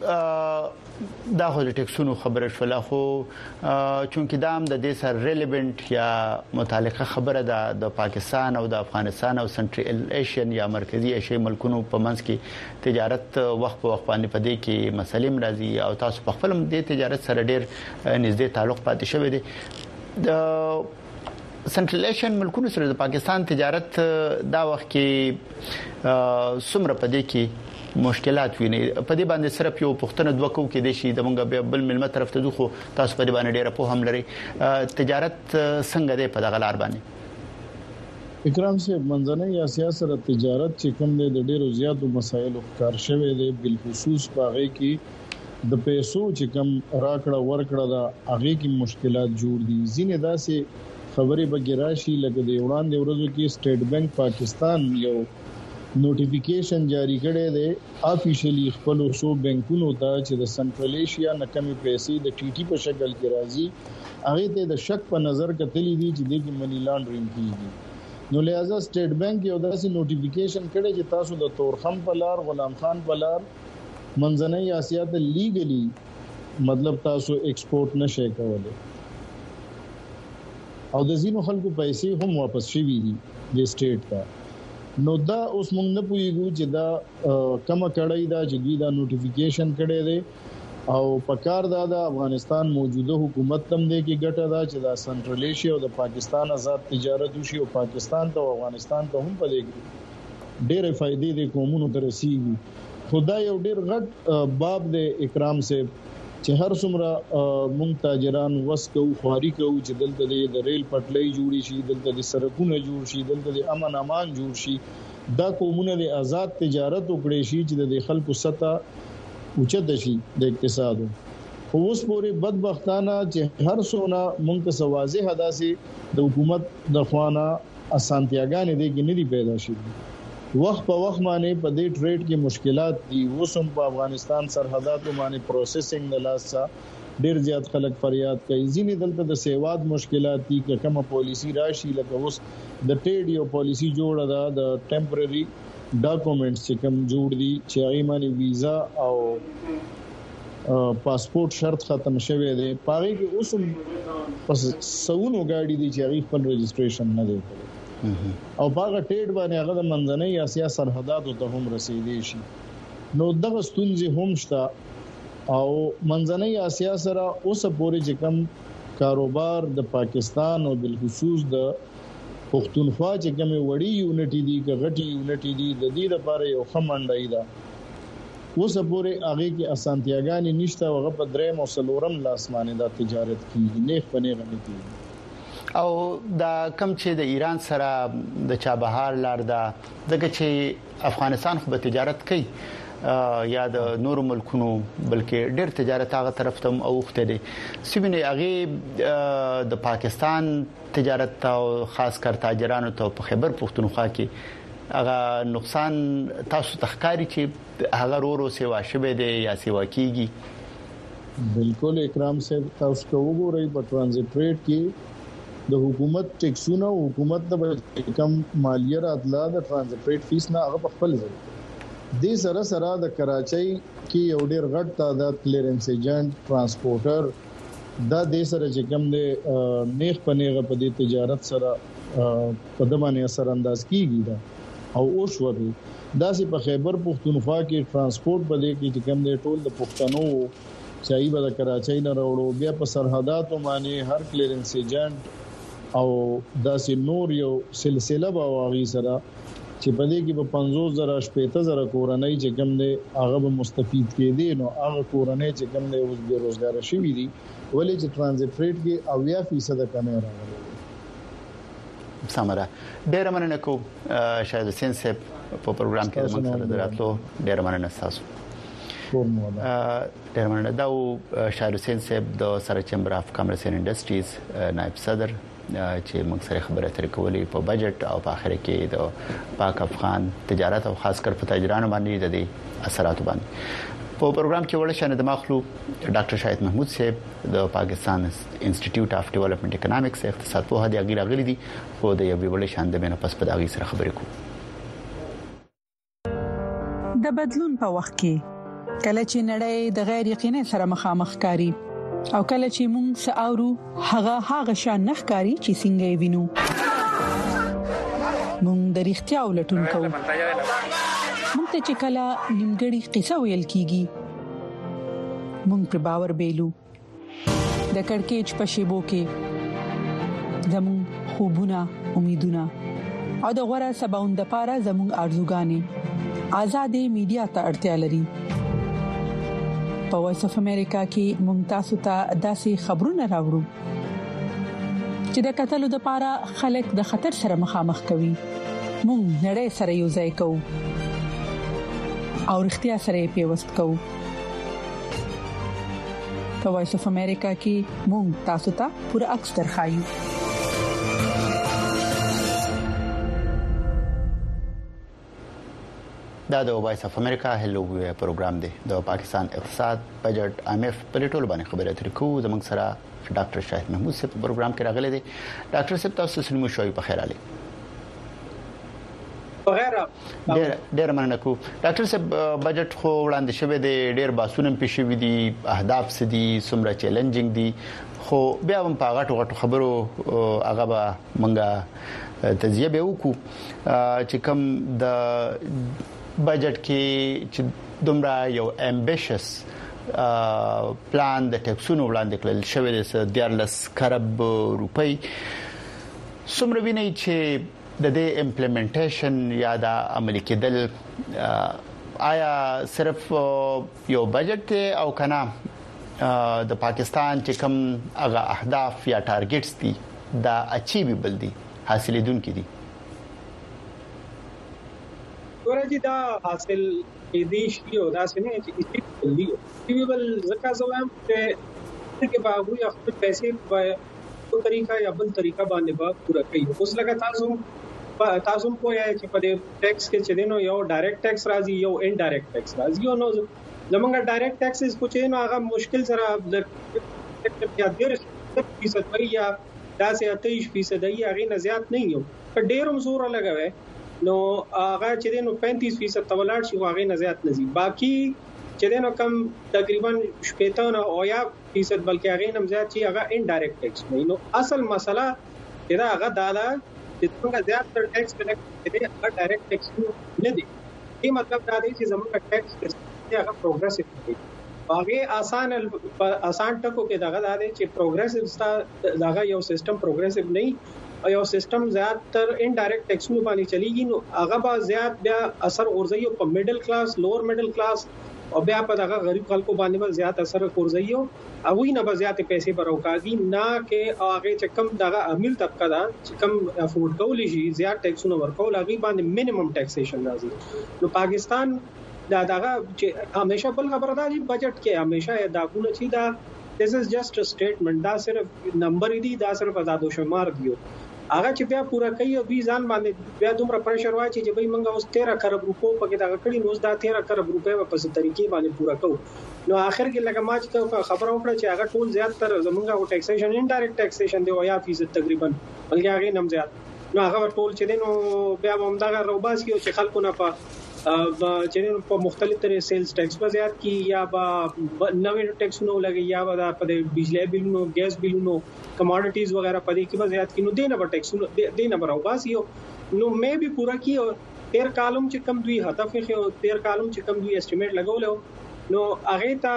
راځو دا خو د ټیکسونو خبره شوله خو چونکې دام د دې سره ریلیونت یا متعلقه خبره ده د پاکستان او د افغانستان او سنټرل ایشین یا مرکزی ایشیا ملکونو په منځ کې تجارت وخت په وخت باندې پدې کې مسلم راځي او تاسو په خپل د تجارت سره ډیر نږدې تعلق پاتې شوی دی د سنټرل ایشین ملکونو سره د پاکستان تجارت دا وخت کې څومره پدې کې مشکلات ویني په دې باندې صرف یو پښتنه دوه کو کې دي شي د مونږ بل ملمت طرف ته خو تاسو په دې باندې ډیره په هم لري تجارت څنګه دی په دغه لار باندې اکرام صاحب منځنۍ یا سیاست تجارت چې کوم د ډیرو زیاتو مسایلو ښکار شوی دی بل خصوص پاغه کې د پیسو چې کوم راکړه ورکړه دا هغه کې مشکلات جوړ دي ځینې داسې خبرې بګراشي لکه د وړاندې ورځو کې سټیټ بانک پاکستان یو نوټیفیکیشن جاری کړی دی افیشلی خپل وسو بانکونو ته چې د سنټرل ایشیا نکمي پیسې د ټي ټي په شکل کې راځي هغه ته د شک په نظر کتلې دي چې د منی لانډرینګ کیږي نو لہذا سټیټ بانک یو داسې نوټیفیکیشن کړی چې تاسو د تورخم په لار غلام خان په لار منځنۍ اسیا ته لیګلی مطلب تاسو ایکسپورټ نشئ کولای او د زینو خلکو پیسې هم واپس شوي دي د سټیټ ته نو دا اوس موږ نه پوهیږو چې دا کومه کړای دا چې دا نوټیفیکیشن کړي دي او پکار دا د افغانستان موجوده حکومت تم دی کې ګټه دا چې دا سنټرل ایشیا او د پاکستان آزاد تجارت وشي او پاکستان ته او افغانستان ته هم پدې ډېرې فائدې د قومونو ته رسیږي خدای یو ډېر غټ باب د اکرام سے چې هر څومره مونږ تاجران وسکو خواري کوو چې دلته د ریل پټلۍ جوړی شي دلته د سړکونو جوړ شي دلته د امن امان جوړ شي دا قومونه د آزاد تجارت وکړي شي چې د خلکو سطح اوچت شي د اقتصاد خو اوس پورې بدبختانه چې هر څونه مونږ ته واضح حداسي د حکومت د خوانه اسانتیاګانې دي کې نه دي پیدا شي وخت په وخت باندې په دې ټریډ کې مشکلات دي وسم په افغانستان سرحداتو باندې پروسیسینګ د لاسه ډیر زیات خلک فریاد کوي ځینې دلته د سیواد مشکلات دي چې کومه پالیسی راشي لکه اوس د ټریډ یو پالیسی جوړه ده د ټیمپرری ډاکومېنټس چې کوم جوړ دي چې هغه باندې ویزا او پاسپورت شرط ختم شوی دی پاره کې اوس پس سونو گاډي دي چې هغه خپل رجسټریشن نه دی او باغه ټیډ باندې هغه د منځنۍ اسیا سرحداتو ته هم رسیدي شي نو دغه ستونزې هم شته او منځنۍ اسیا سره اوس پورې چې کوم کاروبار د پاکستان او بل خصوص د پښتونخوا چې کوم وړي یونټي دي غټي یونټي دي د دې لپاره یو خمنډای ده اوس پورې هغه کې اسانتیاګانې نشته هغه په درېم او څلورم لاسمانه د تجارت کې نه پنه غني کوي او دا کم چې د ایران سره د چابهار لار ده دغه چې افغانستان خو به تجارت کوي یا د نور ملکونو بلکې ډېر تجارت هغه طرف ته اوخته دي سیمه هغه د پاکستان تجارت او خاص کر تاجرانو ته په خیبر پختونخوا کې هغه نقصان تاسو تخکاری چې هغه ورو سیوا شوه دي یا سیوا کیږي بالکل اکرام صاحب تاسو وګورئ په ټرانزیټ ریټ کې د حکومت ټیکسونه او حکومت د کم مالیه راتله د ټرانزیټ ریټ فیس نه هغه په خپل ځای د سره د کراچۍ کې یو ډیر غټ تعداد کلیرنس ایجنټ ترانسپورټر دا د سره چې کوم د نیخ پنیغه په دې تجارت سره په دمانه اثر انداز کیږي دا او اوس ورته دا چې په خیبر پختونخوا کې ترانسپورت بلې کې چې کوم د ټول د پښتنو چای به د کراچۍ نه راوړو بیا په سرحداتو باندې هر کلیرنس ایجنټ او داسې نور یو سلسله به واغی سره چې په دې کې په 50,000 شپېته کورنۍ چې کوم دي هغه به مستفید کېدي نو هغه کورنۍ چې کوم دي اوس بیروزګار شوي دي ولې چې ترانزیت ریټ کې 80% کمه راغلي سمره ډېر مننه کوم شاید حسین صاحب په پروګرام کې موږ سره دراتلو ډېر مننه تاسو ډېر مننه دا شاید حسین صاحب د سره چمبر اف کامرس اینڈ انډستریز نائب صدر چې موږ سره خبرې اترې کولې په بجټ او په اخر کې د پاک افغان تجارت او خاص کر په تاجرانو باندې د اثرات باندې په پروګرام کې ورل شنه د مخلوق ډاکټر شاهد محمود صاحب د پاکستان انسټیټیوټ اف ډیولپمنٹ اکونومکس اقتصاد په هدي غیر غلي دي خو د یو ویل شان د مینه پس په داغي سره خبرې کوو د بدلون په وخت کې کله چې نړۍ د غیر یقیني سره مخامخ کاری او کله چې موږ ساورو هغه شان نخکاری چې څنګه وینو موږ د اړتیا ولټون کوو موږ ته چې کله نیمګړی قصه ویل کیږي موږ پر باور بیلو د کڑکېچ په شیبو کې زموږ خوبونه امیدونه او د غوړه سباوند لپاره زموږ ارزوګانې آزادې میډیا ته اړتیا لري په وایس اف امریکا کې ممتاز ته داسې خبرونه راوړو چې د قتل لپاره خلک د خطر سره مخامخ کوي موږ نړۍ سره یو ځای کوو او اړتیا سره پیوست کوو په وایس اف امریکا کې موږ تاسو ته پوره عکس درخایو دا د وایس اف امریکا هلو پروګرام دی د پاکستان اقتصاد بجټ IMF په ټولو باندې خبرې اترې کوو زموږ سره ډاکټر شاهد محمود صاحب په پروګرام کې راغلي دي ډاکټر صاحب تاسو سلمو شوي په خیر علي ډېر مننه کوم ډاکټر صاحب بجټ خو وړاندې شوی دی ډېر باسونه پېښوي دي اهداف سدي سمره چیلنجینګ دي خو بیا هم په غټو خبرو هغه به منګه تجزیه به وکړو چې کوم د بجټ کې چې دومره یو امبیشس پلان د ټیکسونو وړاندې کړل شوی دی 14 کروڑ روپۍ څومره ویني چې د دې امپلیمنټیشن یا د عملي کېدل آیا صرف یو بجټ او کنه د پاکستان چې کوم هغه اهداف یا ټارګټس دي دا اچیویبل دي حاصلېدونکي دي ورته دا حاصل دې شي او دا څنګه چې اچیویبل ځکه زوام چې باغوي خپل پیسې په طریقه یا بل طریقه باندې پورا کوي اوس لکه تاسو په یا چې په ټیکس کې چې دینو یو ډایرکټ ټیکس راځي یو انډایرکټ ټیکس راځي نو زمونږ ډایرکټ ټیکسز کو چې نو هغه مشکل سره یا 10% یا 23% هغه نه زیات نه یو په ډیرم زور لګوي نو هغه چې دینو 35% تولاړ شي هغه نه زیات نه زی باقی چې دینو کم تقریبا 70 او یا فیصد بلکې هغه نه زیات شي هغه انډایرکټ ټیکس نو اصل مسله دا هغه دادا چې څنګه زیات تر ټیکس کلیکټ کړي هغه ډایرکټ ټیکس نه دي دې مطلب دا دی چې زموږ ټیکس هغه پروګرسیو دي هغه آسان ټکو کې دا دی چې پروګرسیو دا یو سیستم پروګرسیو نه یو سیستم زیات تر انډایرکټ ټیکسونو باندې چلیږي نو هغه به زیات بیا اثر ورځي په میډل کلاس لوور میډل کلاس او بیا په دغه غریب خلکو باندې به زیات اثر ورځي او وی نه به زیات پیسې براوکاږي نه کې هغه چې کم دغه امیر طبقه دا چې کم افورد کولی شي زیات ټیکسونه ورکول هغه باندې مینیمم ټیکسیشن راځي نو پاکستان دغه چې همیشه بل خبره ده چې بجټ کې همیشه دا کوله چې دا this is just a statement دا صرف نمبر دی دا صرف آزادو شمار دیو هغه چې بیا پورا کوي او بي ځان باندې بیا دومره پریشر واچي چې به موږ اوس 13 کروڑ روپو پکې دا کړی نو دا 13 کروڑ روپے په څه طریقې باندې پورا کوو نو اخر کې لکه ما چې خبره وکړه چې هغه ټول زیات تر زمونږه او ټیکسیشن انډایرکټ ټیکسیشن دی او یا فیصد تقریبا بلکې هغه نم زیات نو هغه ټول چې دینو بیا هم دا روباس کیو چې خلکو نه په چې په مختلف طریقې سیلز ټیکس په زیات کی یا با نوې ټیکسونو لګي یا په بجلی بلونو ګیس بلونو کموډټیز وغیرہ په دې کې به زیات کی نو دینه په ټیکسونو دینه روباس یو نو مې به پورا کی او 13 کالم چې کم دوی هدف یې 13 کالم چې کم دوی اسټیمیټ لګول نو هغه ته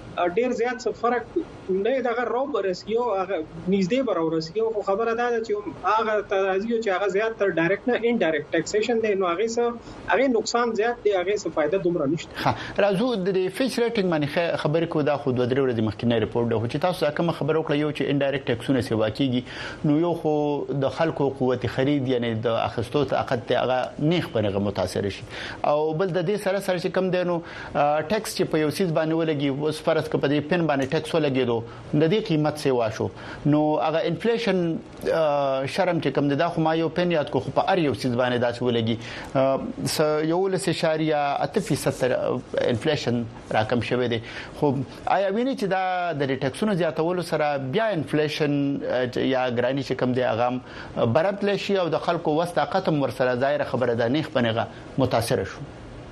ډیر زیات څه فرق نه دغه رو برسیو هغه نږدې برو رسیو خو خبره ده چې هغه ترازیو چې هغه زیات تر ډایرکټ نه انډایرکټ ټیکسیشن دی نو هغه نقصان زیات دی هغه څه فائدہ دومره نشته. راځو د فیچ ریټینګ باندې خبرې کو دا خو د درې ورځې مخکې ریپورت ده چې تاسو کوم خبر وکړه یو چې انډایرکټ ټیکسونه سیوا کیږي نو یو خو د خلکو قوت خرید یعنی د اخستو طاقت ته هغه نیخ پرغه متاثر شي او بل د دې سره چې کم دینو ټیکس چې په یو سیس باندې ولګي اوس فرض ک په دې پن باندې ټیکس ولګیدو د دې قیمت سی واشو نو هغه انفلیشن شرم چې کم دا خو ما یو پن یاد کو خو په ار یو سیس باندې داس ولګي یو لس اشاریه 8% انفلیشن راکم شوه دي خو آیا ویني چې دا د ټیکسونو زیاتولو سره بیا انفلیشن یا ګرانی چې کم دی هغه برابر شي او د خلکو وسط ختم ورسره ظاهر خبره ده نیخ پنهغه متاثر شو.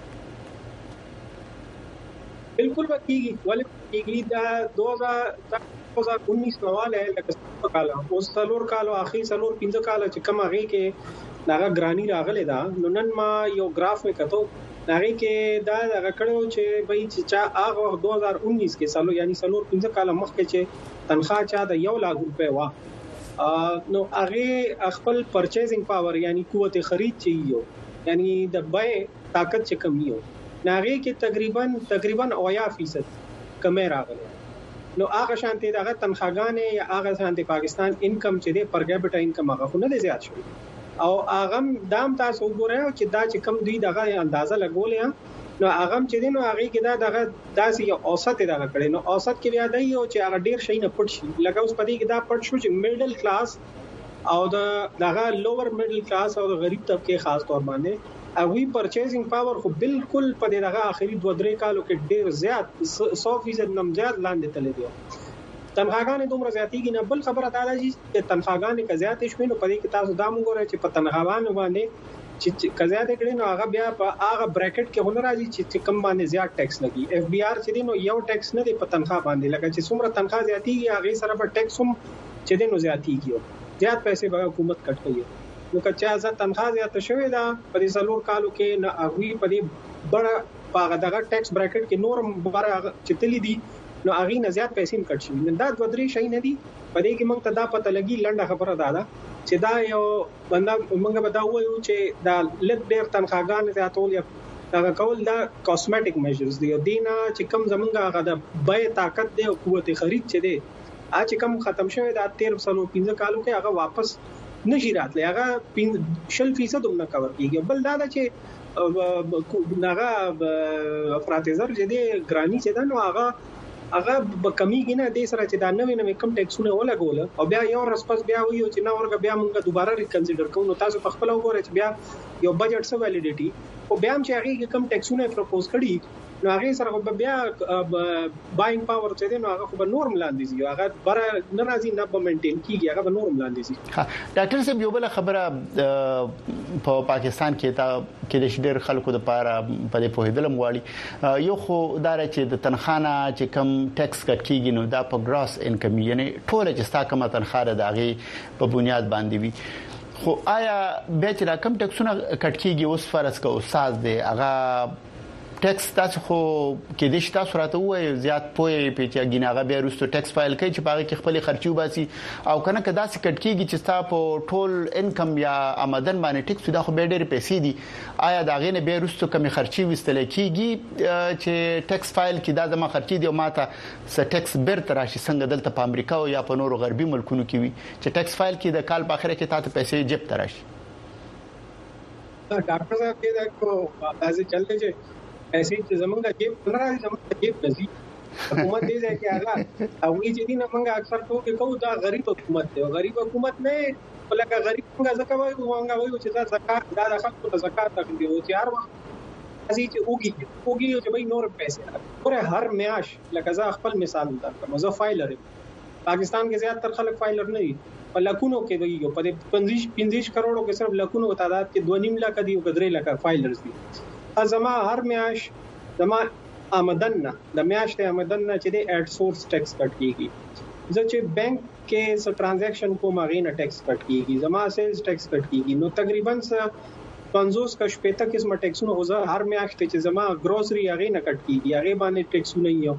بالکل وکیږي ولې دا 2019 نواله لکه کال او سلور کال او اخی سلور 15 کال چې کوم هغه کې داغه ګرانی راغله دا نن ما یو گراف مې کتو هغه کې دا هغه کړو چې بای چې چا هغه 2019 کې سالو یعنی سلور 15 کال مخکې چې تنخواه چا د 1 لک روپے وا نو هغه خپل پرچیزینګ پاور یعنی قوت خرید چې یعنی د بای طاقت چې کمی یو ناغي کې تقریبا 80% کمه راغله نو هغه شانتي دغه تنخواګانې یا هغه شانتي پاکستان انکم چې د پر کیپټا انکم هغه نه زیات شوی او هغه دام تاسو وګورئ چې دا چې کم دوی دغه اندازه لګولې نو هغه چې دینو هغه کې دا دغه داسې یو اوسط دغه کړي نو اوسط کې بیا دی او چې هغه ډیر شي نه پټ شي لکه اوس پدې کې دا پټ شو چې میډل کلاس او دغه لوور میډل کلاس او غریب طبقه خاص تور باندې اوی پرچیزینګ پاور خو بالکل په دغه اخري 2-3 کالو کې ډیر زیات 100% نم زیات لاندې تللی دی تنخواګانې دومره زیاتېږي نه بل خبره دا ده چې تنخواګانې که زیاتې شوي نو په دې کې تاسو دا مونږ ګورئ چې په تنخواګانو باندې چې که زیاتې کړي نو هغه بیا په هغه بریکټ کې هونه راځي چې کم باندې زیات ټیکس لګي اف بي آر چې دی نو یو ټیکس نه دی په تنخواه باندې لکه چې څومره تنخواه زیاتېږي هغه سره په ټیکس هم چې دی نو زیاتېږي زیات پیسې به حکومت کټ کوي نو که چا ځا تنخواه زیاته شوې ده په دې سلور کالو کې نه هغه په دې بڑا پاغه دغه ټیکس بریکټ کې نور بار چتلی دي نو هغه نه زیات پیسې کټ شي دا 2-3 شي نه دي په دې کې موږ ته دا پته لګي لنډه خبره ده چې دا یو بندا موږ به دا وایو چې دا لږ ډېر تنخواګان زیاتول یا دا کول دا کاسمیټک میجرز دي دینه چې کم زمونږه هغه د بای طاقت دی او قوت خرید چې دی چې کم ختم شوی دا 13-15 کالو کې هغه واپس نشي راتلی هغه 0% هم نه کور کیږي بل دا چې هغه افراطزر چې دی ګرانی چې دا نو هغه به کمیږي نه د سره چې دا نوې کم ټیکسونه ولګول او بیا یو رسپس بیا ویو چې نو ورګه بیا موږ دوباره ریکنسیډر کوو نو تاسو په خپل وګورئ چې بیا یو بجټ سو ویلیډیټي او بیا هم چې هغه کم ټیکسونه پروپوز کړي نو هغه سره بیا باینګ پاور چې دی نو هغه خو به نورم لاندې زی هغه بر نه راځي نه به مینټین کیږي هغه به نورم لاندې زی ډاکټر صاحب یو بل خبره په پاکستان کې د شډر خلکو د پاره په دې پوهیدلم غواړي یو خو دا چې د تنخانه چې کم ټیکس کټ کیږي نو دا په ګراس انکم یعنی ټول چې ستا کومه تنخواه ده هغه په بنیاد باندې وي خو آیا به چې را کم ټیکسونه کټ کیږي اوس فرض کو استاد دی هغه ټیکس تاسو خو کې د شتا سورته وای زیات پوي پیچا ګیناغه به رستو ټیکس فایل کوي چې باغ کې خپل خرچي وباسي او کنه کدا سې کټ کیږي چې ستا په ټول انکم یا آمدن باندې ټیکس دا خو به ډېر پیسې دي آیا دا غینه به رستو کمی خرچي وستل کیږي چې ټیکس فایل کې دا زما خرچي دی او ماته س ټیکس بیرته راشي څنګه دلته په امریکا او یا په نورو غربي ملکونو کې وي چې ټیکس فایل کې د کال په اخر کې تاسو پیسې جیب ته راشي ډاکټر صاحب کې دا کو تاسو چلته چې ایسے چې زمونږه جیب نه راځي زمونږه جیب نزي حکومت دې ځای کې هغه او چې دین موږ اکثر کوو دا غریب حکومت دی غریب حکومت نه ولکه غریب څنګه ځکه وایو چې دا زکات دا د خلکو ته زکات تقدیر او چې هر وخت ازي چې اوږي چې به نور پیسې پورې هر میاش لکه زه خپل مثال درکوم زه فایلر پاکستان کې زیات تر خلک فایلر نه دي په لکونو کې ویو په 15 کروڑو کې صرف لکونو تعداد کې 2.5 لک دي او 3 لک فایلرز دي زما هر میاش زما آمدن نه د میاش ته آمدن نه چې د اډ سورس ټیکس کټ کیږي زه چې بانک کې څه ټرانزیکشن کوم هغه نه ټیکس کټ کیږي زما سیلز ټیکس کټ کیږي نو تقریبا 50 کا شپږ قسمه ټیکسونه هر میاش ته چې زما ګروسري هغه نه کټ کیږي هغه باندې ټیکسونه یو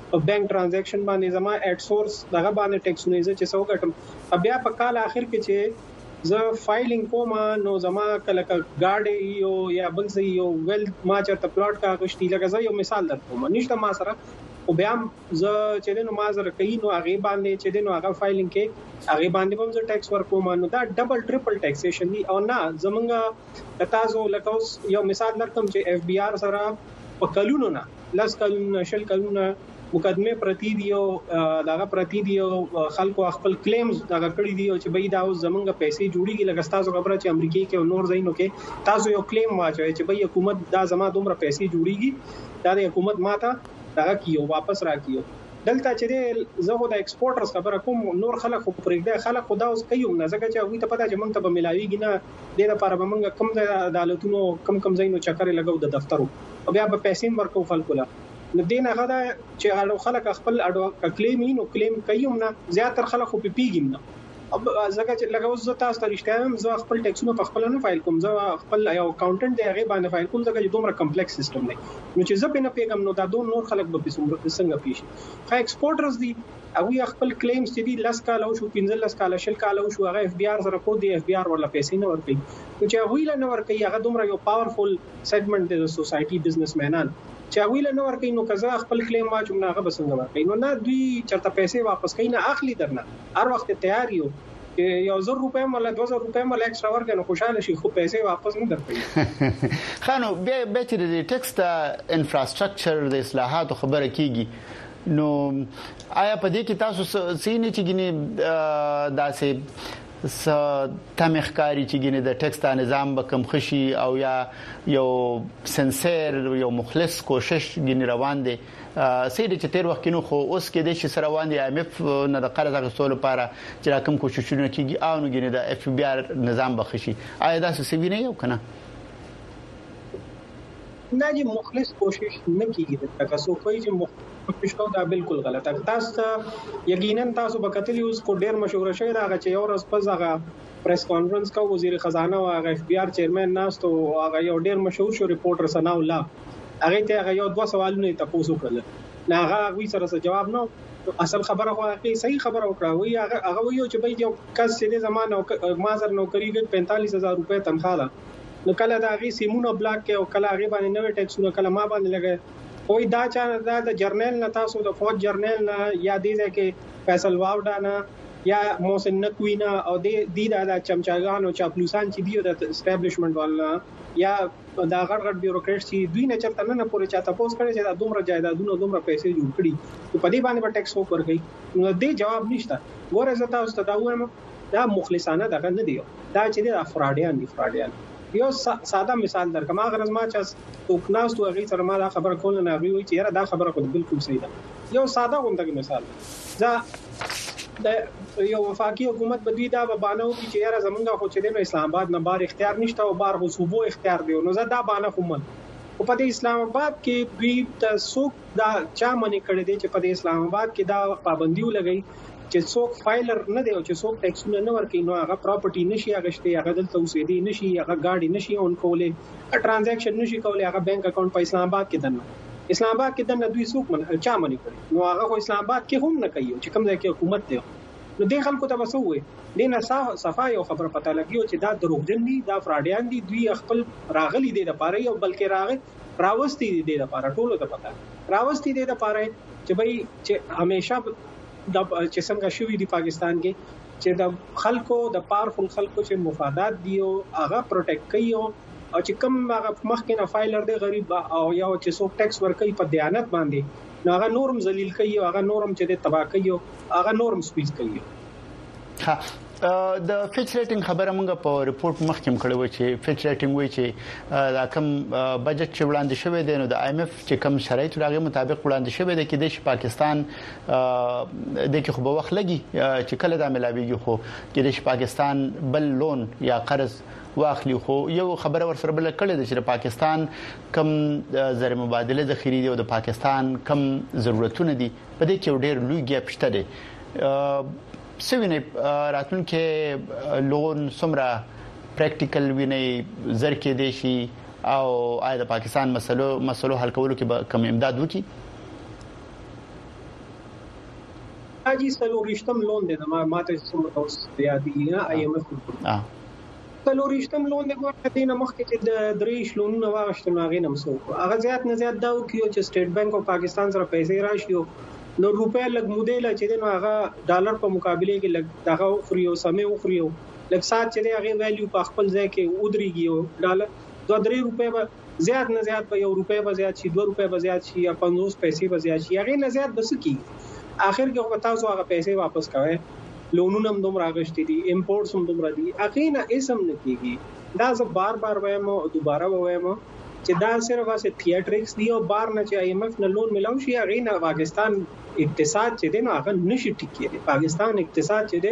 بانک ټرانزیکشن باندې زما اټ سورس دغه باندې ټیکسونه چې څو ګټم بیا په کال اخر کې چې زه فایلینګ کوم نو زما کله گاډي یو یا بل څه یو ویل ما چرته پلاټ کا غشتي لکه زه یو مثال درکوم نشته ما سره او بیا زه چې نو ما سره کوي نو هغه باندې چې نو هغه فایلینګ کې هغه باندې هم زه ټیکس ورکوم نو دا ډبل ټریپل ټیکسیشن دی او نه زمونږ تاسو لکه یو مثال درکوم چې اف بي آر سره په کلونو نه لاس کلونو شل کلونو مقدمه پرتی دیو داغه پرتی دیو خلکو خپل کلیمز داغه کړی دیو چې بای دا زمونږ پیسې جوړیږي لکه تاسو خبره چې امریکای کې او نور ځایونو کې تاسو یو کلیم واچوي چې بای حکومت دا زما دومره پیسې جوړیږي دا د حکومت ماته داغه کیو واپس راکیو دلته چې زه د ایکسپورټرز خبره کوم نور خلک خو پرېږده خلک خدا اوس کوي نه ځکه چې هغه ته پته چې موږ ته به ملاويږي نه د لپاره به موږ کم ځای عدالتونو کم ځایونو چکر لګاو د دفترو او بیا به پیسې ورکو خلکو له نو دین هغه دا چې خلک خپل کلیم کوي نه زیاتره خلک خو پیګیم نه اب ځکه چې لګاو زه تاسو ته رښتیا زه خپل ټیکسونه په خپل نه فایل کوم زه خپل یو اکاونټنټ دی هغه باندې فایل کوم ځکه چې دومره کمپلیکس سیستم دی نو چې زه په نه پیګم نو دا نور خلک به څنګه پیښ خا ایکسپورټرز دی هغه خپل کلیمز چې دی لاس کال او شو 15 کال شل کال او شو هغه اف بي آر سره کو دی اف بي آر ولا پیسې نه ورکړي نو چې هغه نه ورکړي هغه دومره یو پاورفل سیګمنټ دی د سوسایټي بزنسمنان چې ویل نه ورکې نو کزا خپل کلیم واچوم نه هغه بسنګ ورکې نو نه دوی چرته پیسې واپس کین نه اخلي درنه هر وخت تیار یو چې یو 1000 روپے ولا 2000 روپے ولا ایکسترا ورکې نو خوشاله شي خو پیسې واپس نه درکې خانو به چې د ټیکس انفراستراکچر د اصلاحات خبره کیږي نو آیا په دې کې تاسو سینې چې ګینه داسې تمخکاری چې ګینه د ټیکس نظام به کم خشي او یا یو سنسر یو مخلص کوشش ګینه روان دي سید چې تیر وخت نو خو اوس کې د شي سره روان دي ایم اف نه د قرض غوښتلو لپاره چې راکم کوششونه کیږي او نو ګینه د اف بي آر نظام به خشي آیا دا څه ویني یو کنه نه چې مخلص کوشش نه کیږي تاسو کوئی چې پښتو دا بالکل غلطه تاسو یقینا تاسو به کتلی اوس کو ډیر مشهور شوی دا چې یو ورځ په ځای پریس کانفرنس کا وزیر خزانه او هغه اف بي آر چیرمن ناستو هغه یو ډیر مشهور شو ریپورټر ثنا الله هغه ته هغه یو دوه سوالونه تاسو کړل نه هغه سره جواب نو اصل خبره خو هغه صحیح خبره وکړه وی هغه ویو چې بای یو کس چې د زمانه مازر نوکری کې 45000 روپے تنخواه نو کله دا غي سیمونه بلاک کې او کله هغه باندې نوې ټیکسونه کله ما باندې لګي کوئی دا چا دا د جرنل نه تاسو د فوج جرنل نه یا دې کې فیصل واوډا نه یا محسن نقوی نه او دې دا چمچاګان او چاپلوسان چې دی د اسټابلیشمنت والا یا دا غړ بیوروکریټ چې دوی نه چرته نه پورې چاته پوس کړي چې دا دومره جایدادونه دومره پیسې جوړ کړي په دې باندې په ټیکس ورکړي نو دې جواب نشته ګوره زه تاسو ته دا وایم دا مخلصانه دغه نه دی دا چې د افرادیان یو ساده مثال درکم هغه ما چې توکناس تو هغه سره ما دا خبر کول نه وی چې یاره دا خبره خو بالکل صحیح ده یو ساده غونډه مثال دا د یو وفاقي حکومت بدوی دا بانو چې یاره زمونږ خو چې د اسلام آباد نه بار اختیار نشته او بار صوبو اختیار دی نو زه دا بانه کوم او په اسلام آباد کې دوی تاسو دا چا منی کړی دی چې په اسلام آباد کې دا پابندیو لګی چې څوک فایلر نه دی او چې څوک ټیکسونه نه ورکوي نو هغه پراپرټي نشي اغشته هغه دلته اوسېدي نشي هغه گاډي نشي اون کولې ټرانزیکشن نشي کولې هغه بانک اکاونټ په اسلام آباد کې دنه اسلام آباد کې دنه دوی څوک چا منی کړي نو هغه خو اسلام آباد کې هم نه کوي چې کوم ځای کې حکومت دی نو دې خلکو ته وسوي دینه صفای او خبر پته لګیو چې دا دروغجن دي دا فراډیان دي دوی خپل راغلي دي د پاره او بلکې راوستي دي د پاره ټولو ته پته راوستي دي د پاره چې بای چې همیشه د چې څنګه شوې دي پاکستان کې چې د خلکو د پاورفل خلکو چې مفادات دی او هغه پروټیکټ کوي او چې کوم هغه مخکې نه فایلر دی غریب او یا چې څوک ټیکس ورکوي په دیانت باندې نو هغه نورم ذلیل کوي او هغه نورم چې د تباہ کوي او هغه نورم سپیس کوي ها د فیچ ریټینګ خبره موږ په ریپورت مخکې کړو چې فیچ ریټینګ وایي چې دا کم بجټ چې وړاندې شوی دی نو د ایم اف چې کم شرایط راغلي مطابق وړاندې شوی دی کې د پاکستان د کې خو به وخت لګي چې کله دا ملاويږي خو کې د پاکستان بل لون یا قرض واخلي خو یو خبره ورسره بل کړل چې پاکستان کم زر مبادله ذخیره دی او د پاکستان کم ضرورتونه دي په دې کې ډېر لوی ګیپ شته دی سوینه راتلون کې لون سمرا پریکټیکل ویني زر کې دي شي او آیا د پاکستان مسلو حل کولو کې کم امداد وکي اجي سلوريشتم لون دی ما ته څه متوسط یادي نه IMF سلوريشتم لون دی ورته دینه مخکې چې د دریش لونونه واغشتل هغه نمسو هغه زیات نه زیات دا کیو چې سټیټ بانک اف پاکستان سره پیسې راشيو نو روپیا لګ مودیل چې دنه هغه ډالر په مقابله کې لګ دغه خوريو سمې خوريو لګ سات چې هغه ویلیو په خپل ځای کې ودرېږي ډالر 2-3 روپیا به زیات نه زیات په 1 روپیا به زیات شي 2 روپیا به زیات شي یا 50 پیسې به زیات شي هغه نه زیات بس کی اخر کې وتا زو هغه پیسې واپس کوي لونونه هم دومره راغشتي دي امپورټس هم دومره دي اخینا اسم نه کیږي دا زه بار وایم او دوباره وایم چې دا صرف واسه تھیټریکس دی او بار نه چې IMF نه لون ملاوي شي هغه نه پاکستان اقتصاد چې دی نو هغه نشي ټیکي پاکستان اقتصاد چې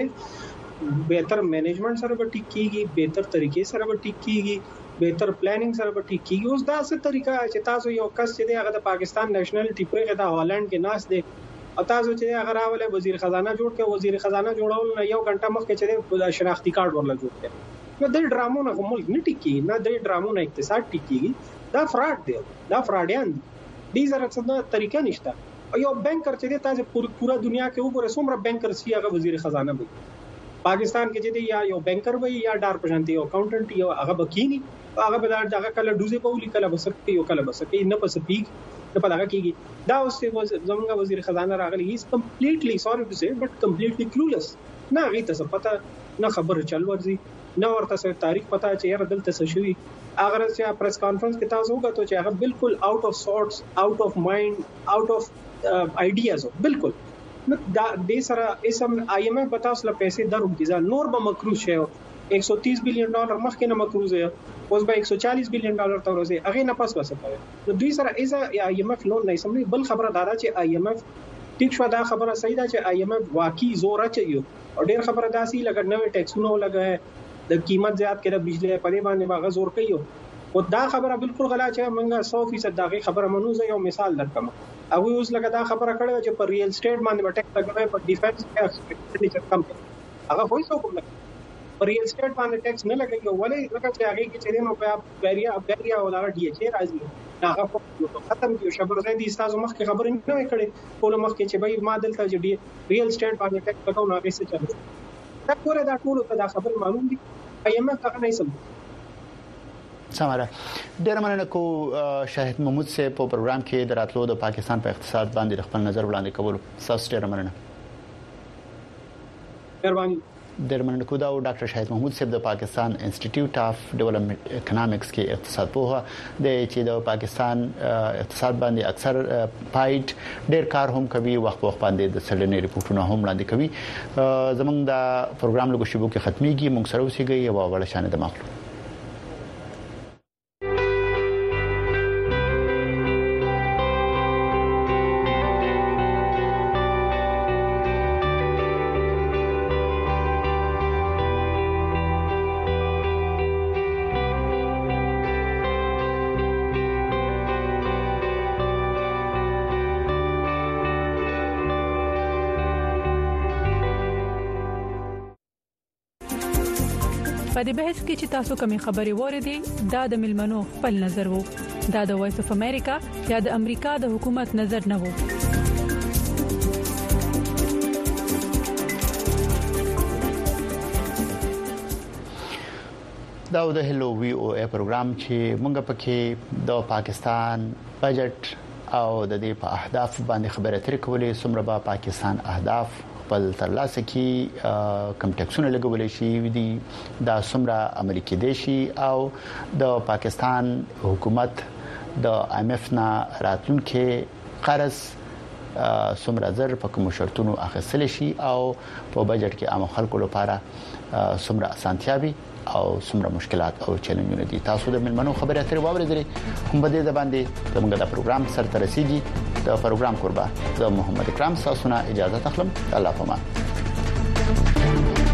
دی بهتر مینجمنت سره به ټیکيږي بهتر طریقې سره به ټیکيږي بهتر پلانینګ سره به ټیکيږي اوس دا څه طریقه چې تاسو یو کس چې دی هغه د پاکستان نېشنل ټیپره د هالند کې ناس دی او تاسو چې هغه راولې وزیر خزانه جوړ کړ وزیر خزانه جوړول نه یو غنټه مخکې چې د شناختی کارت ورل جوړ کړ نو د ډرامو نه ملک نه ټیکی نه د ډرامو نه اقتصاد ټیکی دا فراډ دی دا فراډیان دي زره څه طریقه نشته او یو بانکر چې تاسو پورا دنیا کې وګورئ څومره بانکر سی هغه وزیر خزانه وي پاکستان کې چې یا یو بانکر وي یا ډار پرشانتي یو اکاونټنټ یو هغه بکینی هغه به دا کله دوزه په ولی کله بسکي یو کله بسکي نه پسپیک نه پدغه کېږي دا اوس زمونږ وزیر خزانه راغلی هی از کمپلیټلی سوري ټو سي بٹ کمپلیټلی کلولس نه غي ته پته نه خبر چل ورزي نه ورته څه تاریخ پته چې یاره دلته څه شوی اگر چې پریس کانفرنس کې تاسو وګورئ چې هغه بالکل آوټ اف سورټس آوټ اف مایند آوټ اف آیډیاز بالکل نو دا د سره اسم IMF بتاوس له پیسې درو کیږي نور به مکروز شي $130 بلین مخکې نه مکروز دی اوس به $140 بلین ته ورسي هغه نه پاس وسه نو دوی سره ایزا IMF لون نه سمې بل خبره دادا چې IMF ټیک شو دا خبره صحیح ده چې IMF واقعي زور اچي او ډېر خبره داسي لګ نوې ټیکسونه لګه د قیمت زیات کړه بجلی په باندې باغ زور کوي او دا خبره بالکل غلا چې موږ 100% دغه خبره منوزه یو مثال درکم او اوس لګه دا خبره کړه چې پر ریل اسټیټ باندې ټیکس لګوي پر ډیفنس ایکسپیکټیشن کم هغه وایي څه کوم پر ریل اسټیټ باندې ټیکس نه لګي ولې لکه چې هغه کې چې نو په بیریا او دا DHA راځي هغه ختم کیو شبر زه دي تاسو مخکې خبرې نه کړې ټول مخکې چې به ما دلته چې ریل اسټیټ باندې ټیکس لګاو نه غوښته چل دا کوله دا ټول ته دا خبر معلوم دي IMF څنګه نه سم سماره ډیر مننه کو شاهد محمود سے په پروګرام کې دراتلو د پاکستان په اقتصاد باندې خپل نظر وړاندې کول ساس ډیر مننه ډیر مننه کو دا ډاکټر شاهد محمود صاحب د پاکستان انسټیټیوټ اف ډیولپمنٹ اکونومکس کې اقتصاد پوهه د چې د پاکستان اقتصاد باندې اکثر پایټ ډیر کار هم کوي وخت باندې د سلنې ریپورتونه هم وړاندې کوي زمونږ د پروګرام لګو شیبو کې ختميږي موږ سره اوسېږي یو وړ شان د مخلو په دې بحث کې چې تاسو کومې خبرې وریدي دا د ملمنو خپل نظر وو دا د وایس اف امریکا یا د امریکا د حکومت نظر نه وو دا د هلو وی او ای پروګرام چې مونږ پکې د پاکستان بجټ او د دې په اهداف باندې خبرې ترې کولې څومره به پاکستان اهداف خپل ترلاسه کی کم ټیکسونه لګولې شي دي دا څومره امریکای دیشي او د پاکستان حکومت د IMF نه راتلونکي قرض څومره زر په کوم شرطونو اخیستل شي او په بجټ کې عام خلکو لپاره څومره اسانتیاوي او څومره مشکلات او چیلنجونه دي تاسو د ملمنو خبرې اترې واورېدلې هم بده د باندې زموږ د پروګرام سره ترسيږي د پروګرام قربا د محمد اکرام تاسو نه اجازه تخلم الله پامان